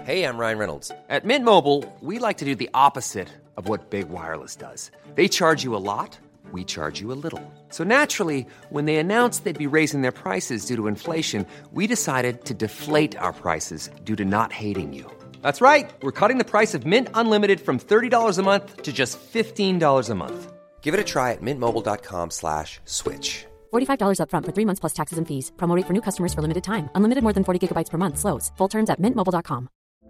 Hey, I'm Ryan Reynolds. At Mint Mobile, we like to do the opposite of what Big Wireless does. They charge you a lot, we charge you a little. So naturally, when they announced they'd be raising their prices due to inflation, we decided to deflate our prices due to not hating you. That's right. We're cutting the price of Mint Unlimited from $30 a month to just $15 a month. Give it a try at mintmobile.com/switch. $45 up front for 3 months plus taxes and fees. Promo rate for new customers for limited time. Unlimited more than 40 gigabytes per month. Slows full terms at mintmobile.com.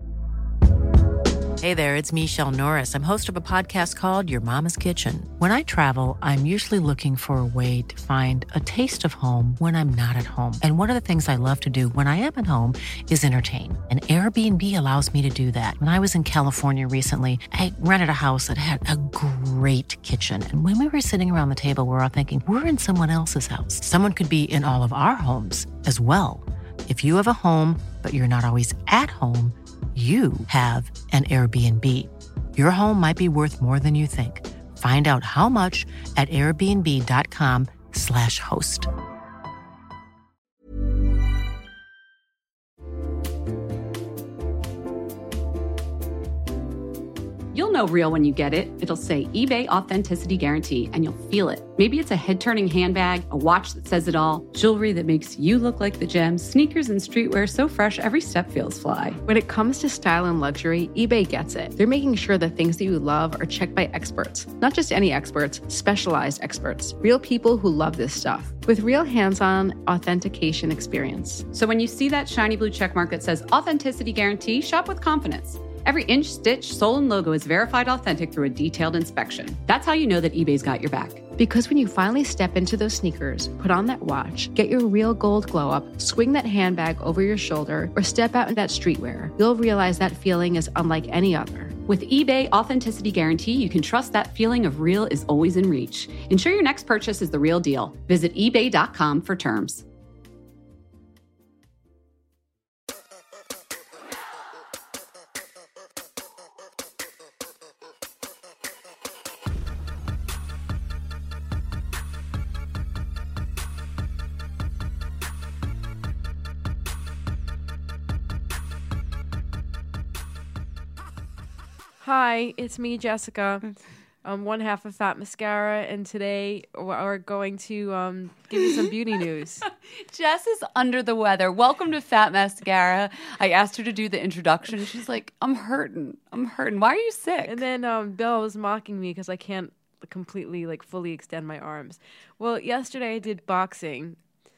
Hey there, it's Michelle Norris. I'm host of a podcast called Your Mama's Kitchen. When I travel, I'm usually looking for a way to find a taste of home when I'm not at home. And one of the things I love to do when I am at home is entertain. And Airbnb allows me to do that. When I was in California recently, I rented a house that had a great kitchen. And when we were sitting around the table, we're all thinking, we're in someone else's house. Someone could be in all of our homes as well. If you have a home, but you're not always at home, you have an Airbnb. Your home might be worth more than you think. Find out how much at airbnb.com/host. You'll know real when you get it. It'll say eBay Authenticity Guarantee, and you'll feel it. Maybe it's a head-turning handbag, a watch that says it all, jewelry that makes you look like the gem, sneakers and streetwear so fresh every step feels fly. When it comes to style and luxury, eBay gets it. They're making sure the things that you love are checked by experts. Not just any experts, specialized experts. Real people who love this stuff. With real hands-on authentication experience. So when you see that shiny blue checkmark that says Authenticity Guarantee, shop with confidence. Every inch, stitch, sole, and logo is verified authentic through a detailed inspection. That's how you know that eBay's got your back. Because when you finally step into those sneakers, put on that watch, get your real gold glow up, swing that handbag over your shoulder, or step out in that streetwear, you'll realize that feeling is unlike any other. With eBay Authenticity Guarantee, you can trust that feeling of real is always in reach. Ensure your next purchase is the real deal. Visit ebay.com for terms. Hi, it's me, Jessica. I'm one half of Fat Mascara, and today we're going to give you some beauty news. Jess is under the weather. Welcome to Fat Mascara. I asked her to do the introduction. She's like, I'm hurting. Why are you sick? And then Bill was mocking me because I can't completely, fully extend my arms. Well, yesterday I did boxing.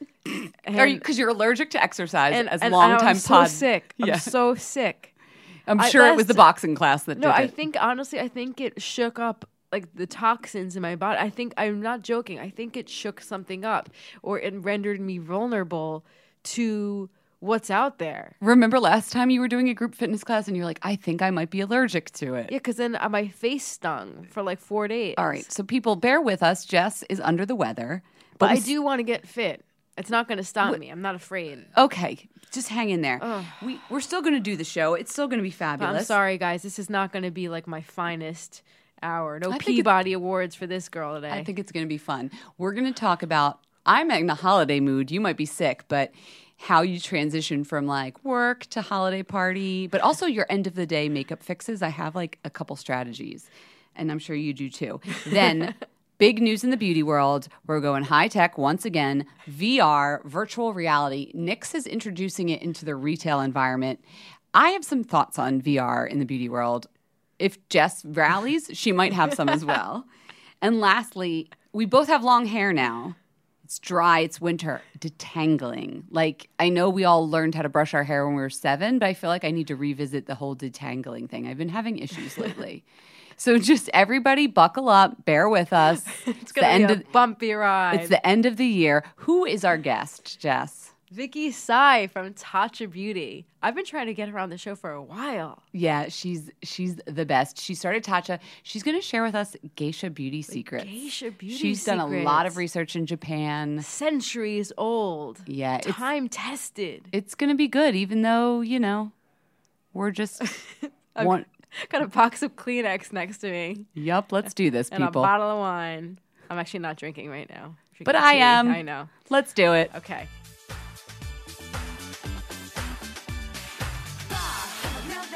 Are you? Because you're allergic to exercise as a and long-time I'm so sick. Yeah. I'm so sick. I'm sure it was the boxing class that did it. No, I think it shook up the toxins in my body. I'm not joking. I think it shook something up, or it rendered me vulnerable to what's out there. Remember last time you were doing a group fitness class and you're like, I think I might be allergic to it. Yeah, because then my face stung for 4 days. All right, so people bear with us. Jess is under the weather. But I do want to get fit. It's not going to stop me. I'm not afraid. Okay, just hang in there. We're still going to do the show. It's still going to be fabulous. I'm sorry, guys. This is not going to be my finest hour. No Peabody Awards for this girl today. I think it's going to be fun. We're going to talk about, I'm in a holiday mood. You might be sick, but how you transition from work to holiday party, but also your end of the day makeup fixes. I have a couple strategies, and I'm sure you do too. Then big news in the beauty world. We're going high tech once again. VR, virtual reality. NYX is introducing it into the retail environment. I have some thoughts on VR in the beauty world. If Jess rallies, she might have some as well. And lastly, we both have long hair now. It's dry, it's winter. Detangling. I know we all learned how to brush our hair when we were 7, but I feel like I need to revisit the whole detangling thing. I've been having issues lately. So just everybody buckle up, bear with us. It's going to be a bumpy ride. It's the end of the year. Who is our guest, Jess? Vicky Tsai from Tatcha Beauty. I've been trying to get her on the show for a while. Yeah, she's the best. She started Tatcha. She's going to share with us geisha beauty secrets. Geisha beauty She's secrets. done a lot of research in Japan. Centuries old. Yeah. Time tested. It's going to be good, even though, we're just... Got a box of Kleenex next to me. Yup, let's do this, people. And a bottle of wine. I'm actually not drinking right now. But I am. I know. Let's do it. Okay.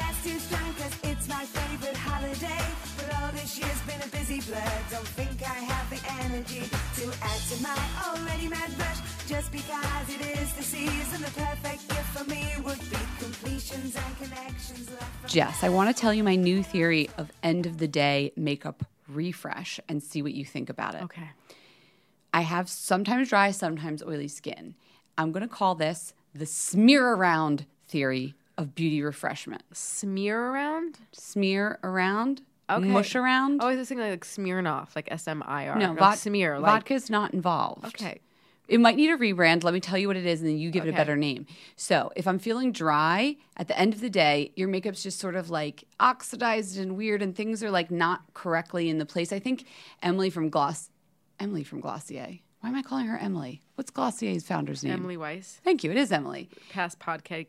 been a busy blur. Don't think I have the energy to add to my already mad rush. Just because it is the season, the perfect gift for me would be completions and connections left from Jess, I want to tell you my new theory of end of the day makeup refresh and see what you think about it. Okay. I have sometimes dry, sometimes oily skin. I'm going to call this the smear around theory of beauty refreshment. Smear around? Smear around? Okay. Mush around? Oh, I was thinking like Smirnoff, like SMIR. No, smear. Like, vodka's not involved. okay. It might need a rebrand. Let me tell you what it is, and then you give it a Okay. better name. So if I'm feeling dry, at the end of the day, your makeup's just sort of like oxidized and weird, and things are like not correctly in the place. I think Emily from Glossier. Why am I calling her Emily? What's Glossier's founder's name? Emily Weiss, Thank you. It is Emily. past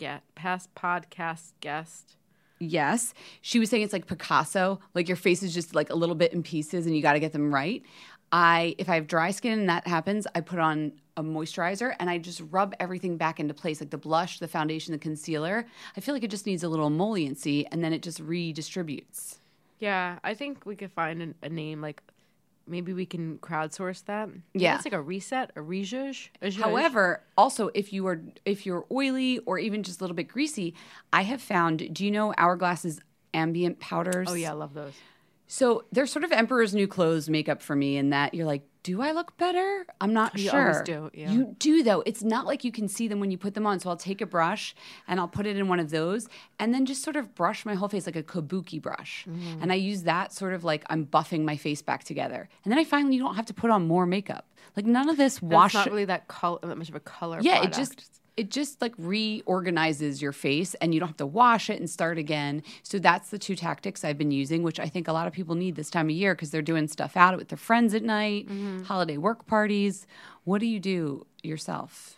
podcast guest. Yes. She was saying it's like Picasso, like your face is just like a little bit in pieces and you got to get them right. If I have dry skin and that happens, I put on a moisturizer and I just rub everything back into place, like the blush, the foundation, the concealer. I feel like it just needs a little emolliency and then it just redistributes. Yeah, I think we could find a name like maybe we can crowdsource that. Maybe Yeah. it's like a reset, a rezhuzh. However, also if you're oily or even just a little bit greasy, I have found, do you know Hourglass's ambient powders? oh yeah, I love those. So they're sort of Emperor's New Clothes makeup for me in that you're like, do I look better? I'm not You sure. always do, yeah. You do, though. It's not like you can see them when you put them on. So I'll take a brush and I'll put it in one of those and then just sort of brush my whole face like a kabuki brush. Mm-hmm. And I use that sort of like I'm buffing my face back together. And then I find you don't have to put on more makeup. Like none of this That's not really that much of a color. Yeah, product. it just like reorganizes your face and you don't have to wash it and start again. So that's the two tactics I've been using, which I think a lot of people need this time of year because they're doing stuff out with their friends at night, holiday work parties. What do you do yourself?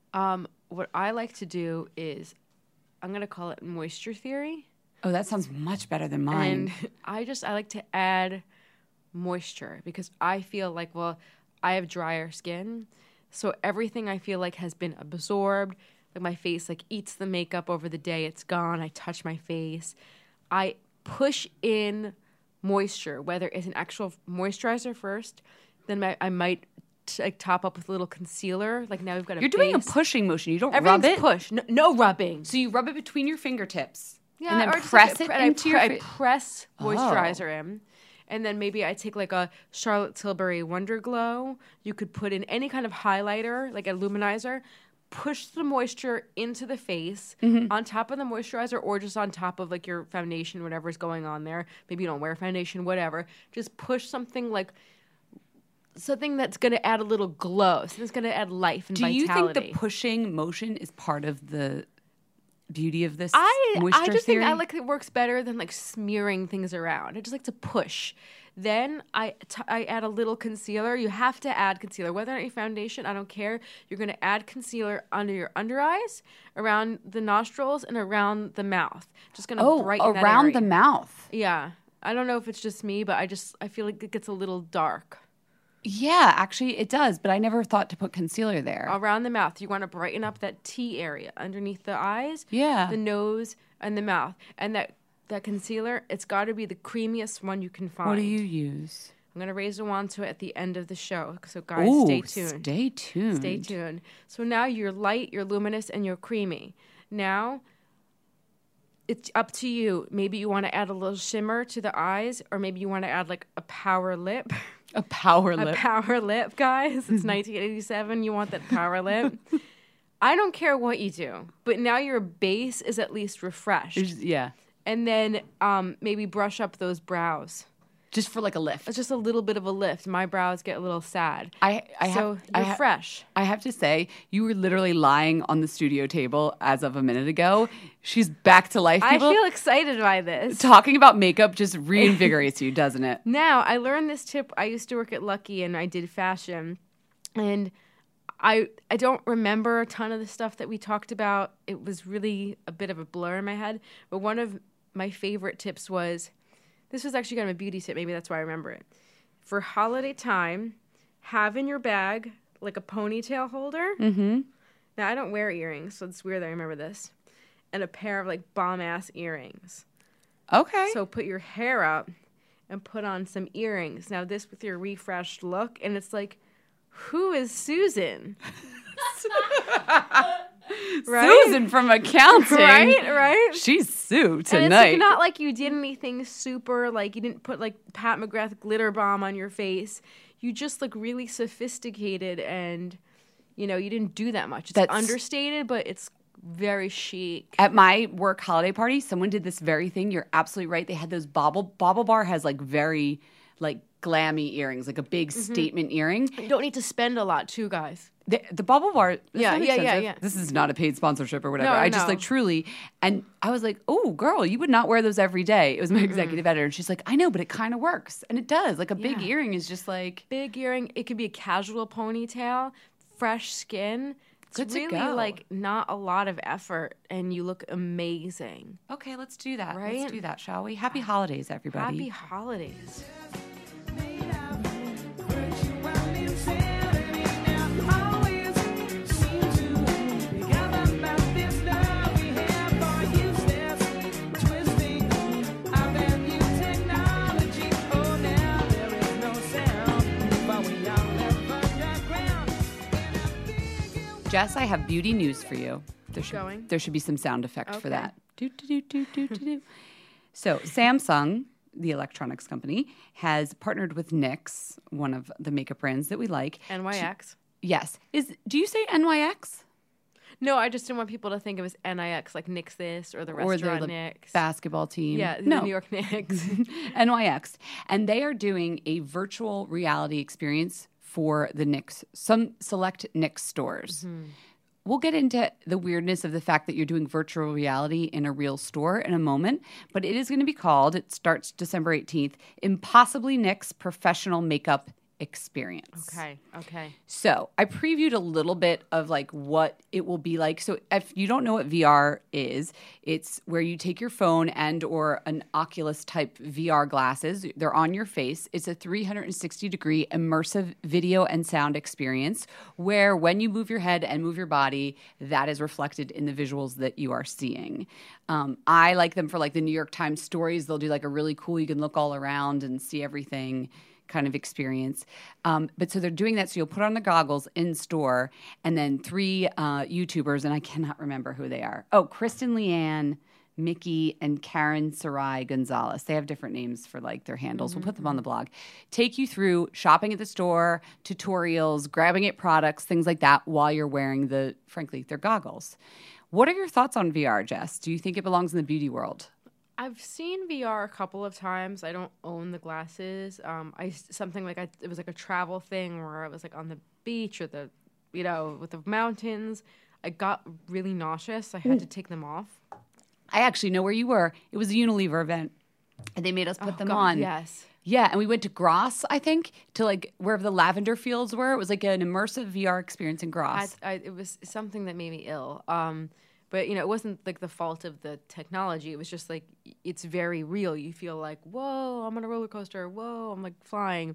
What I like to do is, I'm gonna call it moisture theory. Oh, that sounds much better than mine. And I like to add moisture because I feel like, well, I have drier skin. So everything I feel like has been absorbed. Like my face like eats the makeup over the day. It's gone. I touch my face. I push in moisture, whether it's an actual moisturizer first, then I might like top up with a little concealer. Like now we've got a You're doing a base. pushing motion. You don't rub Everything's it. push. No rubbing. So you rub it between your fingertips. Yeah, and then or just press like it into your I face. press moisturizer in. And then maybe I take like a Charlotte Tilbury Wonder Glow. You could put in any kind of highlighter, like a luminizer. Push the moisture into the face on top of the moisturizer or just on top of like your foundation, whatever's going on there. Maybe you don't wear foundation, whatever. Just push something that's going to add a little glow. Something that's going to add life and Do vitality. you think the pushing motion is part of the beauty of this I moisture just theory? think I like it works better than like smearing things around. I just like to push. Then I add a little concealer. You have to add concealer. Whether or not your foundation, I don't care. You're going to add concealer under your under eyes, around the nostrils, and around the mouth. Just going to brighten that around area. the mouth. Yeah. I don't know if it's just me, but I feel like it gets a little dark. Yeah, actually it does, but I never thought to put concealer there. Around the mouth. You want to brighten up that T area underneath the eyes, Yeah. the nose, and the mouth. And that concealer, it's got to be the creamiest one you can find. What do you use? I'm going to raise a wand to it at the end of the show. So, guys, Ooh, stay tuned. Stay tuned. Stay tuned. So now you're light, you're luminous, and you're creamy. Now, it's up to you. Maybe you want to add a little shimmer to the eyes, or maybe you want to add like a power lip. A power A lip. power lip, guys. It's 1987. You want that power lip. I don't care what you do, but now your base is at least refreshed. Yeah. And then maybe brush up those brows. Just for like a lift. It's just a little bit of a lift. My brows get a little sad. You're Fresh. I have to say, you were literally lying on the studio table as of a minute ago. She's back to life. I People feel excited by this. talking about makeup just reinvigorates you, doesn't it? Now, I learned this tip. I used to work at Lucky and I did fashion. And I don't remember a ton of the stuff that we talked about. It was really a bit of a blur in my head. But one of my favorite tips was, this was actually kind of a beauty tip. Maybe that's why I remember it. For holiday time, have in your bag like a ponytail holder. Mm-hmm. Now, I don't wear earrings, so it's weird that I remember this. And a pair of like bomb-ass earrings. Okay. So put your hair up and put on some earrings. Now this with your refreshed look, and it's like, who is Susan? Right? Susan from accounting. Right? She's Sue And tonight. it's like not like you did anything super, like you didn't put like Pat McGrath glitter bomb on your face. You just look really sophisticated, and you didn't do that much. It's That's- understated, but it's very chic. At my work holiday party, someone did this very thing. You're absolutely right. They had those Bobble Bar has like very like glammy earrings, like a big statement earring. You don't need to spend a lot too, guys. The Bubble Bar, that's Yeah, not yeah, expensive. yeah. This is not a paid sponsorship or whatever. No, I just no. like truly, and I was like, "Oh, girl, you would not wear those every day." It was my executive editor, and she's like, "I know, but it kind of works, and it does. Like a big earring is just like Big earring. It could be a casual ponytail, fresh skin. It's Good to really go. like not a lot of effort, and you look amazing. okay, let's do that. Right? Let's do that, shall we? Happy holidays, everybody. Happy holidays. Jess, I have beauty news for you. Going? There should be some sound effect for Okay. that. Do, do, do, do, do, do, do. So Samsung, the electronics company, has partnered with NYX, one of the makeup brands that we like. NYX. Yes. Do you say NYX? No, I just didn't want people to think of it as NIX, like Knicks this or the Or restaurant the Knicks. basketball team? Yeah, no. the New York Knicks. NYX. And they are doing a virtual reality experience for the NYX, some select NYX stores. We'll get into the weirdness of the fact that you're doing virtual reality in a real store in a moment, but it is going to be called, it starts December 18th, Impossibly NYX Professional Makeup Experience. Okay. So I previewed a little bit of like what it will be like. So if you don't know what VR is, it's where you take your phone and or an Oculus type VR glasses. They're on your face. It's a 360-degree immersive video and sound experience where when you move your head and move your body, that is reflected in the visuals that you are seeing. I like them for like the New York Times stories. They'll do like a really cool, you can look all around and see everything kind of experience. But so they're doing that. So you'll put on the goggles in store, and then 3 YouTubers, and I cannot remember who they are. Oh, Kristen Leanne, Mickey, and Karen Sarai Gonzalez. They have different names for like their handles. We'll put them on the blog. Take you through shopping at the store, tutorials, grabbing at products, things like that while you're wearing their goggles. What are your thoughts on VR, Jess? Do you think it belongs in the beauty world? I've seen VR a couple of times. I don't own the glasses. It was like a travel thing where I was like on the beach or with the mountains. I got really nauseous. I had to take them off. I actually know where you were. It was a Unilever event, and they made us put them God, on. Yes. Yeah, and we went to Gross, I think, to like wherever the lavender fields were. It was like an immersive VR experience in Gross. It was something that made me ill. But it wasn't like the fault of the technology. It was just like it's very real. You feel like, whoa, I'm on a roller coaster. Whoa, I'm like flying.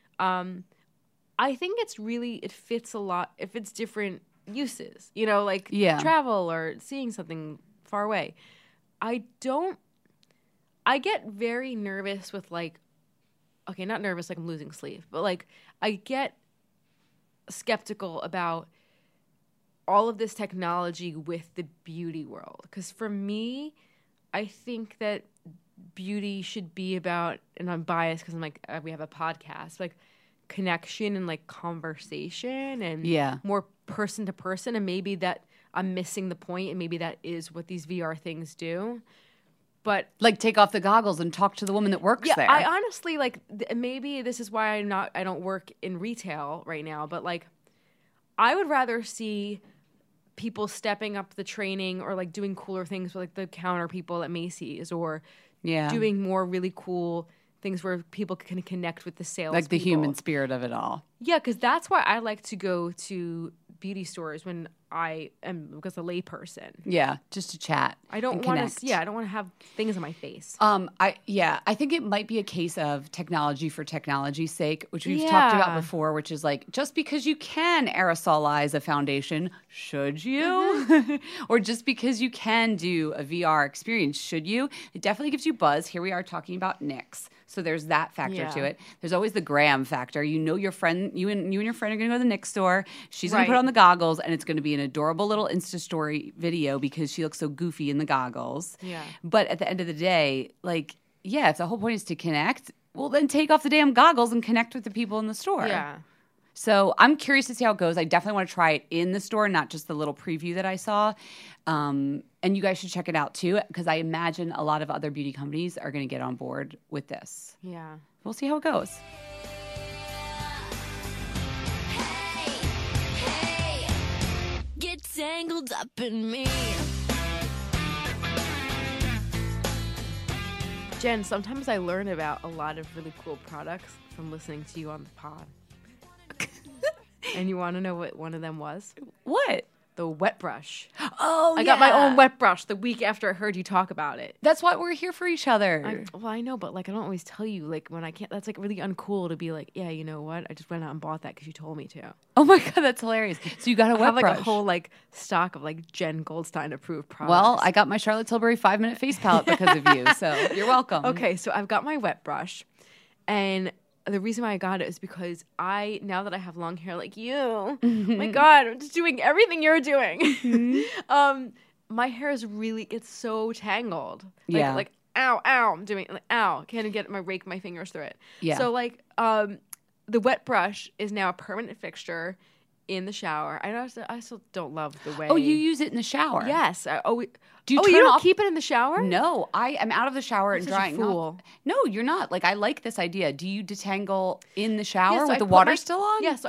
I think it fits a lot if it's different uses. Like travel or seeing something far away. I get very nervous with like, okay, not nervous like I'm losing sleep, but like I get skeptical about all of this technology with the beauty world. Because for me, I think that beauty should be about, and I'm biased because I'm like, we have a podcast, like connection and like conversation and more person to person. And maybe that I'm missing the point, and maybe that is what these VR things do. But like take off the goggles and talk to the woman that works there. I honestly like maybe this is why I don't work in retail right now, but like I would rather see people stepping up the training or like doing cooler things with like the counter people at Macy's or doing more really cool things where people can connect with the sales the human spirit of it all. Yeah, because that's why I like to go to beauty stores when I am a layperson. Yeah, just to chat. I don't and want connect. to. Yeah, I don't want to have things on my face. I think it might be a case of technology for technology's sake, which we've talked about Yeah. before, which is like just because you can aerosolize a foundation, should you? Mm-hmm. Or just because you can do a VR experience, should you? It definitely gives you buzz. Here we are talking about NYX. So there's that factor to Yeah. it. There's always the Graham factor. You know your friend, you and your friend are going to go to the NYX store. She's going to put Right. on the goggles, and it's going to be an adorable little Insta story video because she looks so goofy in the goggles. Yeah. But at the end of the day, like, yeah, if the whole point is to connect, well, then take off the damn goggles and connect with the people in the store. Yeah. So I'm curious to see how it goes. I definitely want to try it in the store, not just the little preview that I saw. And you guys should check it out too, because I imagine a lot of other beauty companies are going to get on board with this. Yeah. We'll see how it goes. Get tangled up in me. Jen, sometimes I learn about a lot of really cool products from listening to you on the pod. And you want to know what one of them was? What? The wet brush. Oh, I got my own wet brush the week after I heard you talk about it. That's why we're here for each other. I know, but like I don't always tell you like when I can't. That's like really uncool to be like, yeah, you know what? I just went out and bought that because you told me to. Oh my God, that's hilarious. So you got a I wet have like brush. a whole like stock of like Jen Goldstein approved products. Well, I got my Charlotte Tilbury 5-minute face palette because of you. So you're welcome. Okay, so I've got my wet brush, and the reason why I got it is because now that I have long hair like you, oh my God, I'm just doing everything you're doing. My hair is really, it's so tangled. Yeah. Like, ow, I'm doing, like, ow, can't get my fingers through it. Yeah. So like, the wet brush is now a permanent fixture in the shower. I still don't love the way. Oh, you use it in the shower? Yes. Do you you turn don't off- keep it in the shower? No, I am out of the shower and such a drying off. fool. No, you're not. Like, I like this idea. Do you detangle in the shower Yeah, so with I the put water my- still on? Yeah, so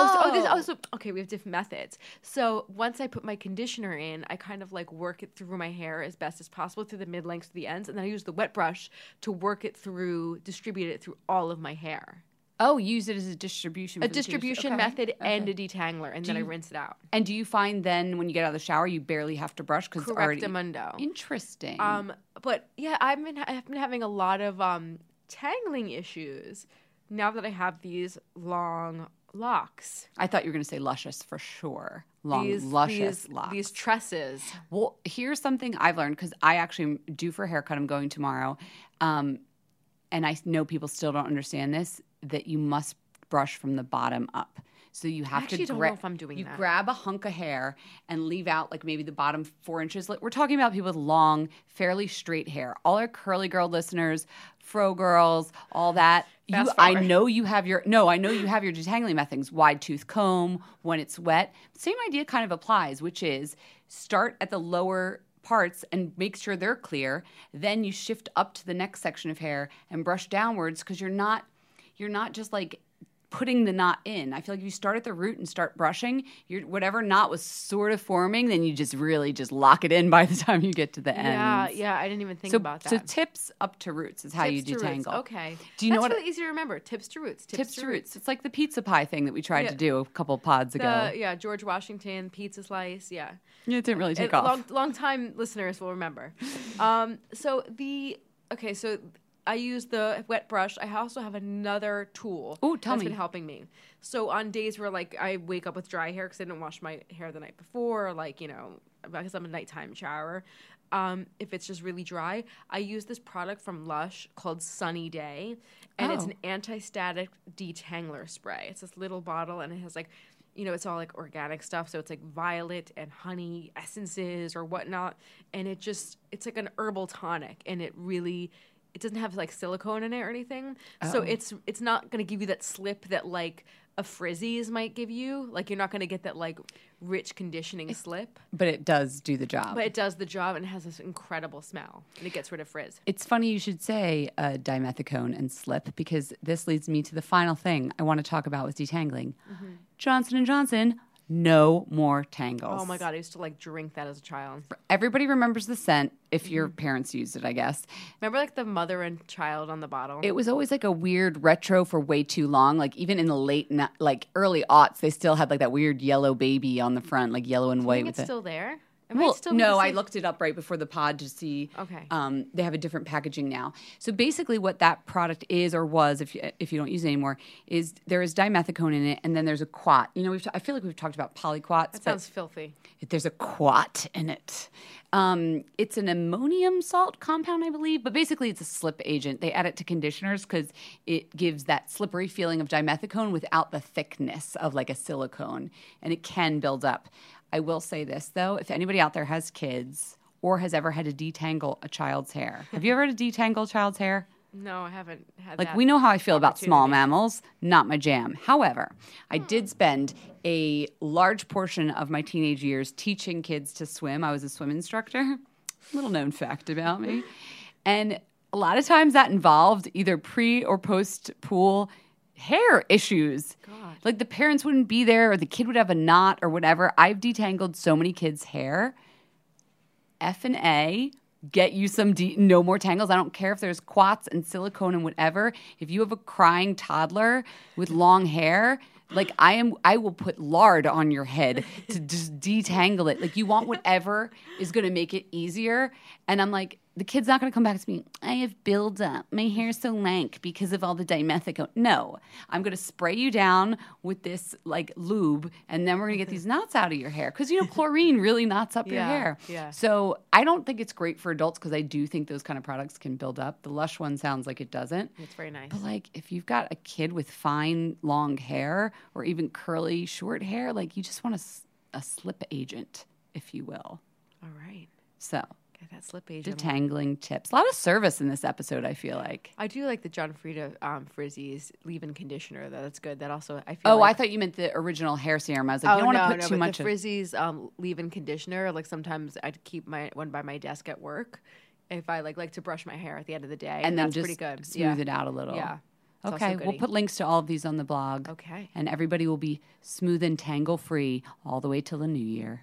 okay, we have different methods. So once I put my conditioner in, I kind of like work it through my hair as best as possible through the mid lengths to the ends, and then I use the wet brush to work it through, distribute it through all of my hair. Oh, use it as a distribution. A for the conditioner. distribution Okay. method and a Okay. detangler, and then I rinse it out. And do you find then when you get out of the shower, you barely have to brush because it's already Correctamundo. interesting. But yeah, I've been having a lot of tangling issues now that I have these long locks. I thought you were going to say luscious for sure. Long, These luscious locks. These tresses. Well, here's something I've learned because I actually am due for a haircut. I'm going tomorrow. And I know people still don't understand this, that you must brush from the bottom up. So you have actually to don't know if I'm doing that. grab a hunk of hair and leave out like maybe the bottom 4 inches. Like, we're talking about people with long, fairly straight hair. All our curly girl listeners, fro girls, all that. I know you have your detangling methods. Wide tooth comb when it's wet. Same idea kind of applies, which is start at the lower parts and make sure they're clear. Then you shift up to the next section of hair and brush downwards because you're not just like putting the knot in. I feel like if you start at the root and start brushing, whatever knot was sort of forming, then you just really just lock it in by the time you get to the end. Yeah, I didn't even think about that. So tips up to roots is how you Tips to roots. detangle. Okay. Do you know That's what really easy to remember? Tips to roots. tips to roots? It's like the pizza pie thing that we tried to do a couple pods ago. Yeah, George Washington pizza slice. Yeah. Yeah, it didn't really take off. Long time listeners will remember. So I use the wet brush. I also have another tool. Ooh, tell that's me. been helping me. So on days where like I wake up with dry hair because I didn't wash my hair the night before, or like because I'm a nighttime shower. If it's just really dry, I use this product from Lush called Sunny Day, and it's an anti-static detangler spray. It's this little bottle, and it has like, it's all like organic stuff. So it's like violet and honey essences or whatnot, and it's like an herbal tonic, and it doesn't have like silicone in it or anything. So it's not going to give you that slip that like a Frizzies might give you. Like you're not going to get that like rich conditioning slip. But it does do the job. But it does the job and it has this incredible smell. And it gets rid of frizz. It's funny you should say dimethicone and slip because this leads me to the final thing I want to talk about with detangling. Johnson & Johnson No more tangles. Oh my God, I used to like drink that as a child. Everybody remembers the scent if your parents used it, I guess. Remember like the mother and child on the bottle? It was always like a weird retro for way too long. Like even in the early aughts, they still had like that weird yellow baby on the front, like yellow and Do you white think with it's it. still there? Well, no, I looked it up right before the pod to see. Okay. They have a different packaging now. So basically, what that product is or was, if you don't use it anymore, is there is dimethicone in it, and then there's a quat. You know, I feel like we've talked about polyquats. That sounds filthy. There's a quat in it. It's an ammonium salt compound, I believe, but basically it's a slip agent. They add it to conditioners because it gives that slippery feeling of dimethicone without the thickness of like a silicone, and it can build up. I will say this, though. If anybody out there has kids or has ever had to detangle a child's hair. Have you ever had to detangle a child's hair? No, I haven't had Like, that we know how I feel about small opportunity. mammals. Not my jam. However, I did spend a large portion of my teenage years teaching kids to swim. I was a swim instructor. Little known fact about me. And a lot of times that involved either pre or post pool hair issues. God. Like the parents wouldn't be there or the kid would have a knot or whatever. I've detangled so many kids' hair. F&A, get you some no more tangles. I don't care if there's quats and silicone and whatever. If you have a crying toddler with long hair, like I will put lard on your head to just detangle it. Like you want whatever is going to make it easier. And I'm like, the kid's not going to come back to me. I have buildup. My hair's so lank because of all the dimethicone. No, I'm going to spray you down with this like lube, and then we're going to get these knots out of your hair because you know chlorine really knots up your hair. Yeah. So I don't think it's great for adults because I do think those kind of products can build up. The Lush one sounds like it doesn't. It's very nice. But like if you've got a kid with fine long hair or even curly short hair, like you just want a slip agent, if you will. All right. So. Get that slip agent. Detangling tips. A lot of service in this episode, I feel like. I do like the John Frieda Frizzy's leave-in conditioner, though. That's good. That also, I feel Oh, like... I thought you meant the original hair serum. I was like, you don't want to put too but much the of... Frizzy's leave-in conditioner, like sometimes I'd keep one by my desk at work if I like to brush my hair at the end of the day. And then that's just pretty good. smooth it out a little. Yeah. It's Okay, also we'll goody. put links to all of these on the blog. Okay. And everybody will be smooth and tangle-free all the way till the new year.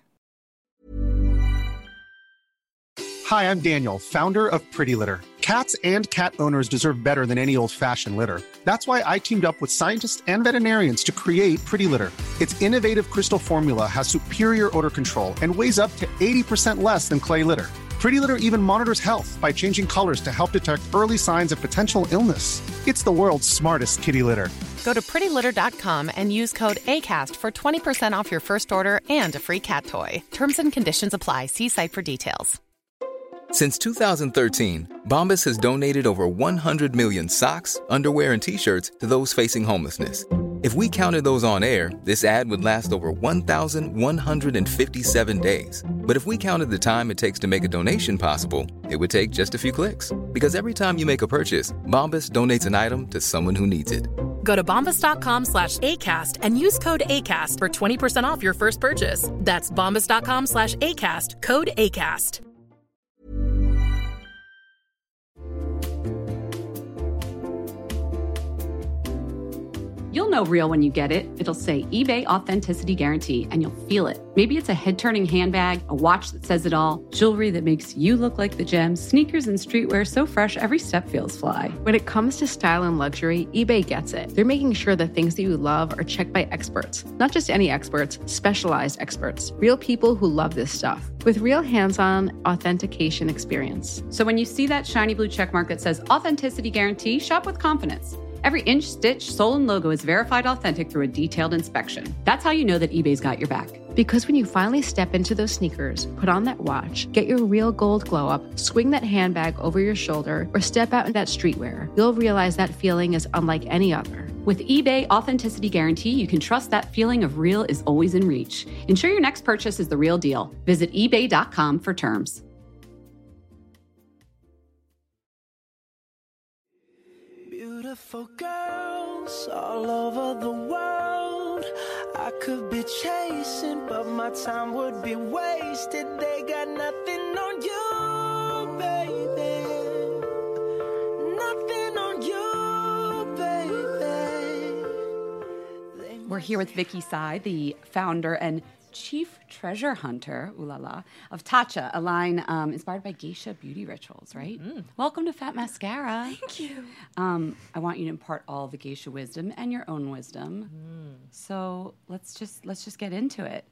Hi, I'm Daniel, founder of Pretty Litter. Cats and cat owners deserve better than any old-fashioned litter. That's why I teamed up with scientists and veterinarians to create Pretty Litter. Its innovative crystal formula has superior odor control and weighs up to 80% less than clay litter. Pretty Litter even monitors health by changing colors to help detect early signs of potential illness. It's the world's smartest kitty litter. Go to prettylitter.com and use code ACAST for 20% off your first order and a free cat toy. Terms and conditions apply. See site for details. Since 2013, Bombas has donated over 100 million socks, underwear, and T-shirts to those facing homelessness. If we counted those on air, this ad would last over 1,157 days. But if we counted the time it takes to make a donation possible, it would take just a few clicks. Because every time you make a purchase, Bombas donates an item to someone who needs it. Go to bombas.com/ACAST and use code ACAST for 20% off your first purchase. That's bombas.com/ACAST, code ACAST. You'll know real when you get it. It'll say eBay Authenticity Guarantee, and you'll feel it. Maybe it's a head-turning handbag, a watch that says it all, jewelry that makes you look like the gem, sneakers and streetwear so fresh every step feels fly. When it comes to style and luxury, eBay gets it. They're making sure the things that you love are checked by experts. Not just any experts, specialized experts. Real people who love this stuff. With real hands-on authentication experience. So when you see that shiny blue checkmark that says Authenticity Guarantee, shop with confidence. Every inch, stitch, sole, and logo is verified authentic through a detailed inspection. That's how you know that eBay's got your back. Because when you finally step into those sneakers, put on that watch, get your real gold glow up, swing that handbag over your shoulder, or step out in that streetwear, you'll realize that feeling is unlike any other. With eBay Authenticity Guarantee, you can trust that feeling of real is always in reach. Ensure your next purchase is the real deal. Visit ebay.com for terms. Beautiful girls all over the world. I could be chasing, but my time would be wasted. They got nothing on you, baby. Nothing on you, baby. We're here with Vicky Tsai, the founder and chief treasure hunter, of Tatcha, a line inspired by geisha beauty rituals, right? Welcome to Fat Mascara. Thank you. I want you to impart all the geisha wisdom and your own wisdom. So let's just get into it.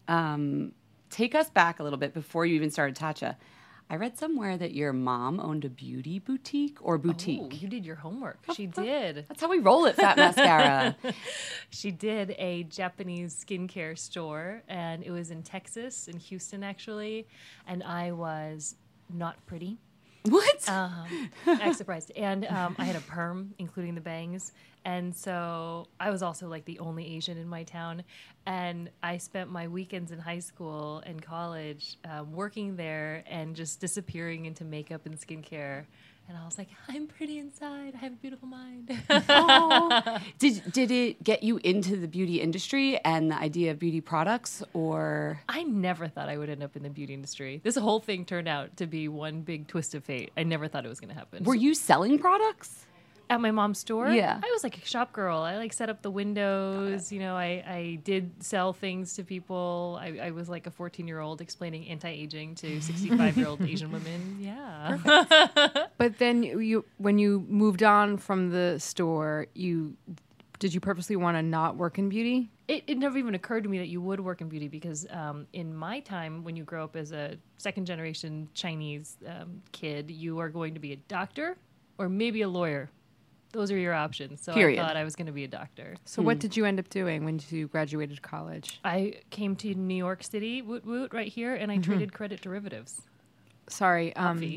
Take us back a little bit before you even started Tatcha. I read somewhere that your mom owned a beauty boutique or boutique. Oh, you did your homework. She did. That's how we roll it, Fat Mascara. She did a Japanese skincare store, and it was in Texas, in Houston, actually. And I was not pretty. What? I'm surprised. And I had a perm, including the bangs. And so I was also like the only Asian in my town. And I spent my weekends in high school and college working there and just disappearing into makeup and skincare. And I was like, I'm pretty inside. I have a beautiful mind. Oh. Did it get you into the beauty industry and the idea of beauty products, or? I never thought I would end up in the beauty industry. This whole thing turned out to be one big twist of fate. I never thought it was going to happen. Were you selling products? At my mom's store? Yeah. I was like a shop girl. I like set up the windows. You know, I did sell things to people. I was like a 14-year-old explaining anti-aging to 65-year-old Asian women. Yeah. But then when you moved on from the store, did you purposely want to not work in beauty? It never even occurred to me that you would work in beauty because in my time, when you grow up as a second-generation Chinese kid, you are going to be a doctor or maybe a lawyer. Those are your options. So Period. I thought I was going to be a doctor. So what did you end up doing when you graduated college? I came to New York City, woot woot, right here, and I traded credit derivatives. Sorry,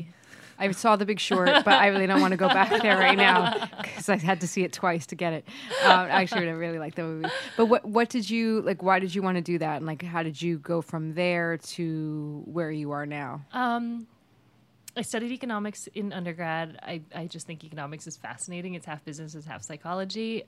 I saw The Big Short, but I really don't want to go back there right now because I had to see it twice to get it. Actually, I really like the movie. But what did you like? Why did you want to do that? And like, how did you go from there to where you are now? I studied economics in undergrad. I just think economics is fascinating. It's half business, it's half psychology.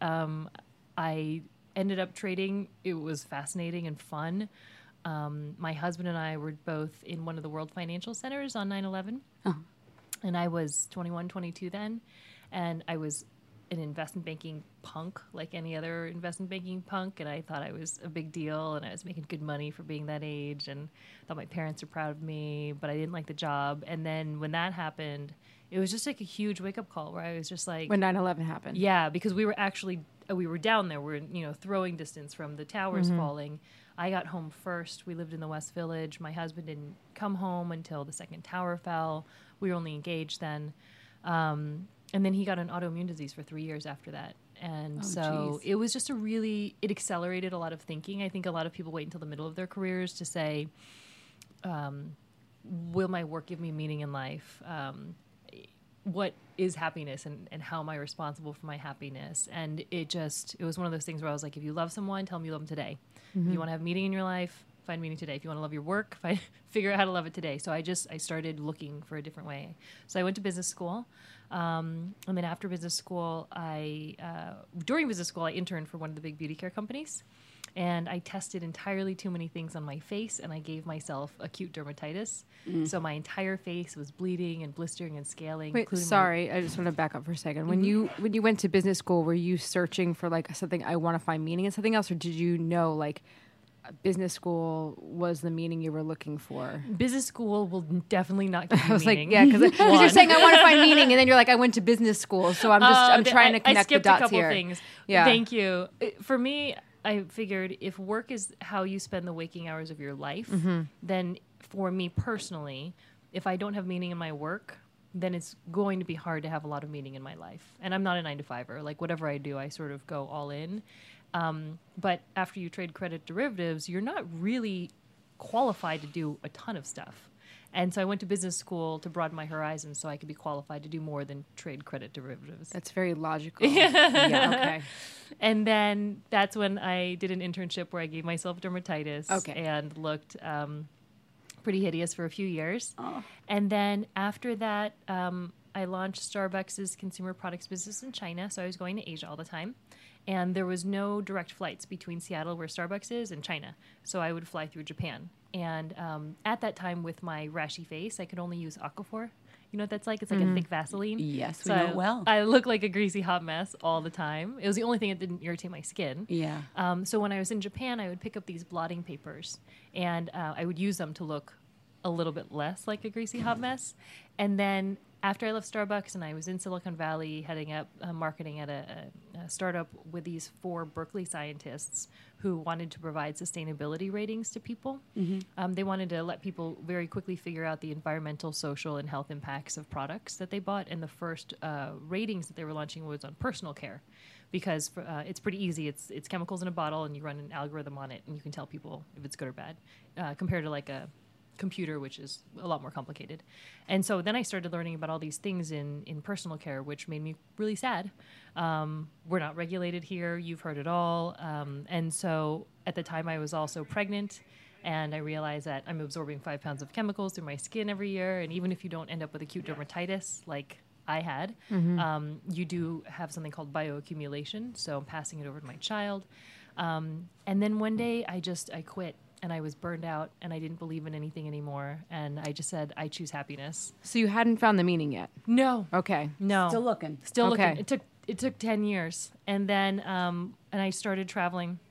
I ended up trading. It was fascinating and fun. My husband and I were both in one of the World Financial Centers on 9/11. And I was 21, 22 then. And I was an investment banking punk, like any other investment banking punk. And I thought I was a big deal, and I was making good money for being that age, and thought my parents were proud of me, but I didn't like the job. And then when that happened, it was just like a huge wake-up call where I was just like... When 9/11 happened. Yeah, because we were down there. We were, throwing distance from the towers falling. I got home first. We lived in the West Village. My husband didn't come home until the second tower fell. We were only engaged then. And then he got an autoimmune disease for 3 years after that. And it was just it accelerated a lot of thinking. I think a lot of people wait until the middle of their careers to say, will my work give me meaning in life? What is happiness, and how am I responsible for my happiness? And it was one of those things where I was like, if you love someone, tell them you love them today. If you want to have meaning in your life, find meaning today. If you want to love your work, figure out how to love it today. So I started looking for a different way. So I went to business school. And then after business school, during business school, I interned for one of the big beauty care companies. And I tested entirely too many things on my face, and I gave myself acute dermatitis. So my entire face was bleeding and blistering and scaling. Wait, sorry, I just want to back up for a second. When you went to business school, were you searching for like something, I want to find meaning in something else, or did you know like business school was the meaning you were looking for? Business school will definitely not give you I was meaning. like, yeah, because you're saying I want to find meaning, and then you're like, I went to business school, so I'm trying to connect the dots a couple here. Things. Yeah, thank you. For me, I figured if work is how you spend the waking hours of your life, then for me personally, if I don't have meaning in my work, then it's going to be hard to have a lot of meaning in my life. And I'm not a 9-to-5er. Like whatever I do, I sort of go all in. But after you trade credit derivatives, you're not really qualified to do a ton of stuff. And so I went to business school to broaden my horizons so I could be qualified to do more than trade credit derivatives. That's very logical. Yeah, okay. And then that's when I did an internship where I gave myself dermatitis and looked pretty hideous for a few years. Oh. And then after that, I launched Starbucks' consumer products business in China. So I was going to Asia all the time. And there was no direct flights between Seattle, where Starbucks is, and China. So I would fly through Japan. And at that time, with my rashy face, I could only use Aquaphor You know what that's like? It's like a thick Vaseline. Yes, we So know it well. I look like a greasy hot mess all the time. It was the only thing that didn't irritate my skin. Yeah. So when I was in Japan, I would pick up these blotting papers, and I would use them to look a little bit less like a greasy hot mess. And then after I left Starbucks and I was in Silicon Valley heading up marketing at a startup with these 4 Berkeley scientists who wanted to provide sustainability ratings to people. They wanted to let people very quickly figure out the environmental, social, and health impacts of products that they bought. And the first ratings that they were launching was on personal care, because it's pretty easy. It's chemicals in a bottle, and you run an algorithm on it, and you can tell people if it's good or bad, compared to like a computer, which is a lot more complicated. And so then I started learning about all these things in personal care, which made me really sad. We're not regulated here. You've heard it all. And so at the time I was also pregnant, and I realized that I'm absorbing 5 pounds of chemicals through my skin every year. And even if you don't end up with acute dermatitis like I had, you do have something called bioaccumulation. So I'm passing it over to my child. And then one day I quit. And I was burned out, and I didn't believe in anything anymore. And I just said, I choose happiness. So you hadn't found the meaning yet? No. Okay. No. Still looking. Still Okay. looking. It took 10 years. And then and I started traveling.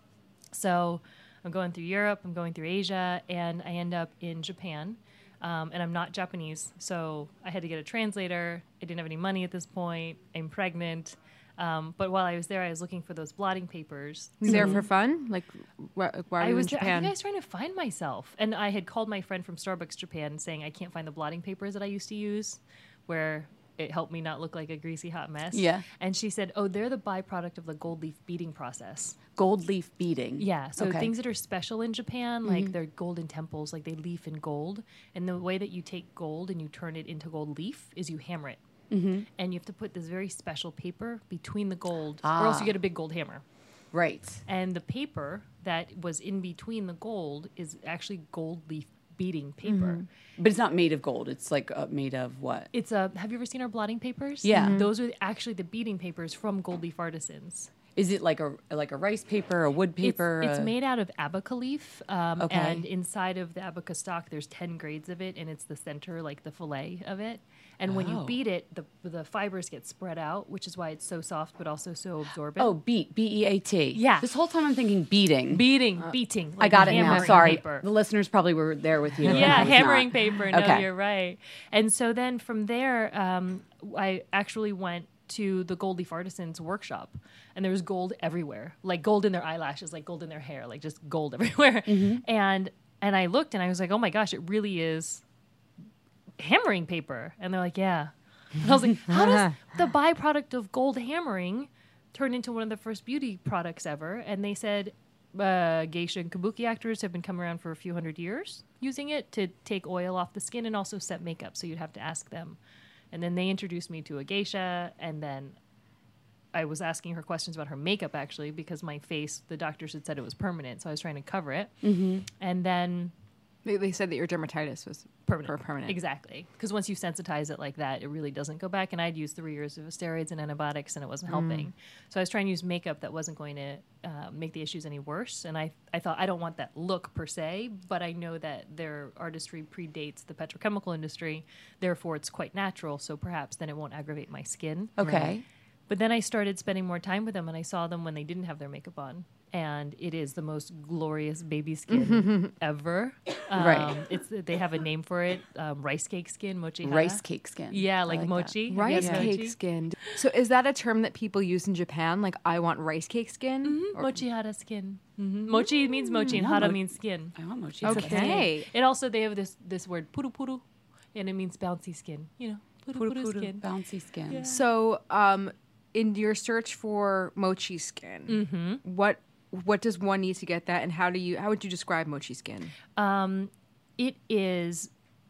So I'm going through Europe, I'm going through Asia, and I end up in Japan. And I'm not Japanese, so I had to get a translator. I didn't have any money at this point. I'm pregnant. But while I was there, I was looking for those blotting papers. You there for fun? Like, why were you in I Japan? think I was trying to find myself. And I had called my friend from Starbucks Japan saying I can't find the blotting papers that I used to use, where it helped me not look like a greasy hot mess. Yeah. And she said, oh, they're the byproduct of the gold leaf beating process. Gold leaf beating. Yeah. So Okay. things that are special in Japan, like they're golden temples, like they leaf in gold. And the way that you take gold and you turn it into gold leaf is you hammer it. And you have to put this very special paper between the gold, or else you get a big gold hammer. Right. And the paper that was in between the gold is actually gold leaf beating paper. But it's not made of gold. It's like made of what? It's have you ever seen our blotting papers? Yeah. Those are actually the beating papers from gold leaf artisans. Is it like a rice paper, a wood paper? It's made out of abaca leaf, Okay. and inside of the abaca stalk, there's 10 grades of it, and it's the center, like the fillet of it. And when you beat it, the fibers get spread out, which is why it's so soft, but also so absorbent. Oh, B-E-A-T. Yeah. This whole time I'm thinking beating. Beating. I Like got it now. hammering Sorry. paper. The listeners probably were there with you. Yeah, I was hammering not. paper. No, Okay. you're right. And so then from there, I actually went to the Gold Leaf Artisans workshop, and there was gold everywhere, like gold in their eyelashes, like gold in their hair, like just gold everywhere. And I looked, and I was like, oh my gosh, it really is hammering paper. And they're like, yeah. And I was like, how does the byproduct of gold hammering turn into one of the first beauty products ever? And they said, geisha and kabuki actors have been coming around for a few hundred years using it to take oil off the skin and also set makeup. So you'd have to ask them. And then they introduced me to a geisha, and then I was asking her questions about her makeup, actually, because my face, the doctors had said it was permanent, so I was trying to cover it. And then They said that your dermatitis was permanent. Exactly. Because once you sensitize it like that, it really doesn't go back. And I'd used 3 years of steroids and antibiotics, and it wasn't helping. So I was trying to use makeup that wasn't going to make the issues any worse. And I thought, I don't want that look per se, but I know that their artistry predates the petrochemical industry. Therefore, it's quite natural. So perhaps then it won't aggravate my skin. Okay. But then I started spending more time with them, and I saw them when they didn't have their makeup on. And it is the most glorious baby skin ever. Right. They have a name for it, rice cake skin, mochi hara. Rice cake skin. Yeah, I like mochi. Have you Rice had cake mochi? skin. So is that a term that people use in Japan? Like, I want rice cake skin? Or- Mochi hara skin. Mochi means mochi, and hara means skin. I want mochi. Okay. It also, they have this word, puru puru, and it means bouncy skin. You know, puru puru skin. Bouncy skin. Yeah. So, in your search for mochi skin, what does one need to get that, and how would you describe mochi skin? It is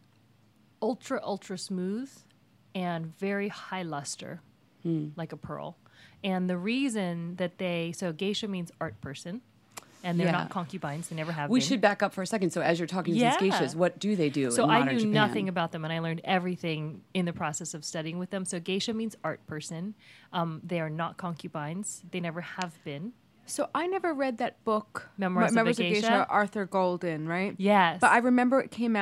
ultra smooth and very high luster, like a pearl. And the reason that so geisha means art person, and they're not concubines. They never have We been. should back up for a second. So as you're talking to Yeah. these geishas, what do they do So in I modern knew Japan? nothing about them, and I learned everything in the process of studying with them. So geisha means art person. They are not concubines. They never have been. So I never read that book, Memoirs of a of Geisha? Geisha, Arthur Golden, right? Yes. But I remember it came out,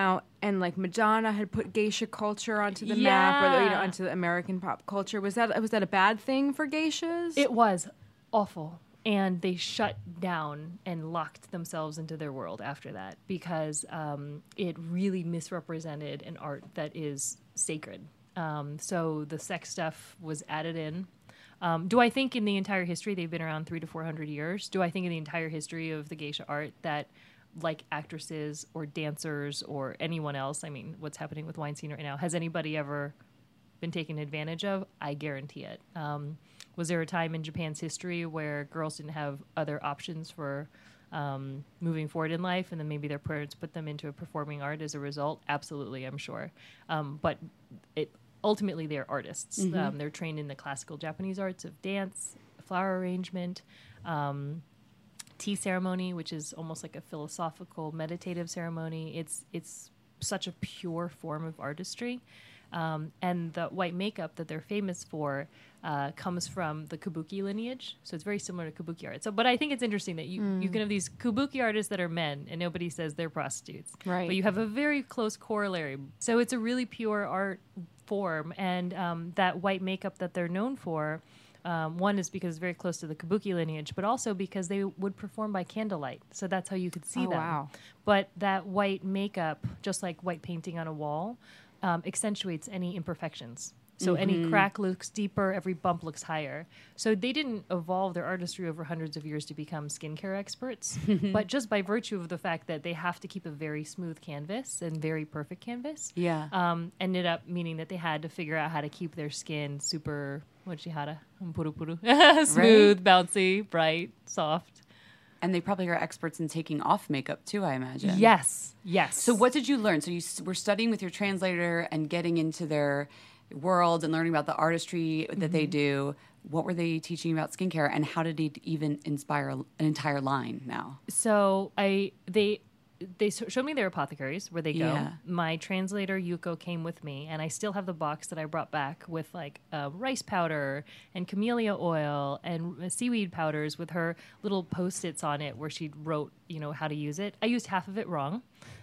and like Madonna had put geisha culture onto the map, or Yeah. onto the American pop culture. Was that a bad thing for geishas? It was awful. And they shut down and locked themselves into their world after that because it really misrepresented an art that is sacred. So the sex stuff was added in. Do I think in the entire history, they've been around 300 to 400 years? Do I think in the entire history of the geisha art that like actresses or dancers or anyone else, I mean, what's happening with Weinstein right now, has anybody ever been taken advantage of? I guarantee it. Was there a time in Japan's history where girls didn't have other options for moving forward in life, and then maybe their parents put them into a performing art as a result? Absolutely, I'm sure. But ultimately, they're artists. Mm-hmm. They're trained in the classical Japanese arts of dance, flower arrangement, tea ceremony, which is almost like a philosophical, meditative ceremony. It's such a pure form of artistry. And the white makeup that they're famous for comes from the kabuki lineage. So it's very similar to kabuki art. So, but I think it's interesting that you can have these kabuki artists that are men and nobody says they're prostitutes. Right. But you have a very close corollary. So it's a really pure art form. And that white makeup that they're known for, one is because it's very close to the kabuki lineage, but also because they would perform by candlelight. So that's how you could see them. Wow. But that white makeup, just like white painting on a wall, accentuates any imperfections. So any crack looks deeper, every bump looks higher. So they didn't evolve their artistry over hundreds of years to become skincare experts, but just by virtue of the fact that they have to keep a very smooth canvas and very perfect canvas, ended up meaning that they had to figure out how to keep their skin super, smooth, bouncy, bright, soft. And they probably are experts in taking off makeup too, I imagine. Yes. So what did you learn? So you were studying with your translator and getting into their world and learning about the artistry that they do. What were they teaching you about skincare, and how did it even inspire an entire line now? So they showed me their apothecaries where they go. Yeah. My translator Yuko came with me, and I still have the box that I brought back with like rice powder and camellia oil and seaweed powders with her little Post-its on it where she wrote, how to use it. I used half of it wrong,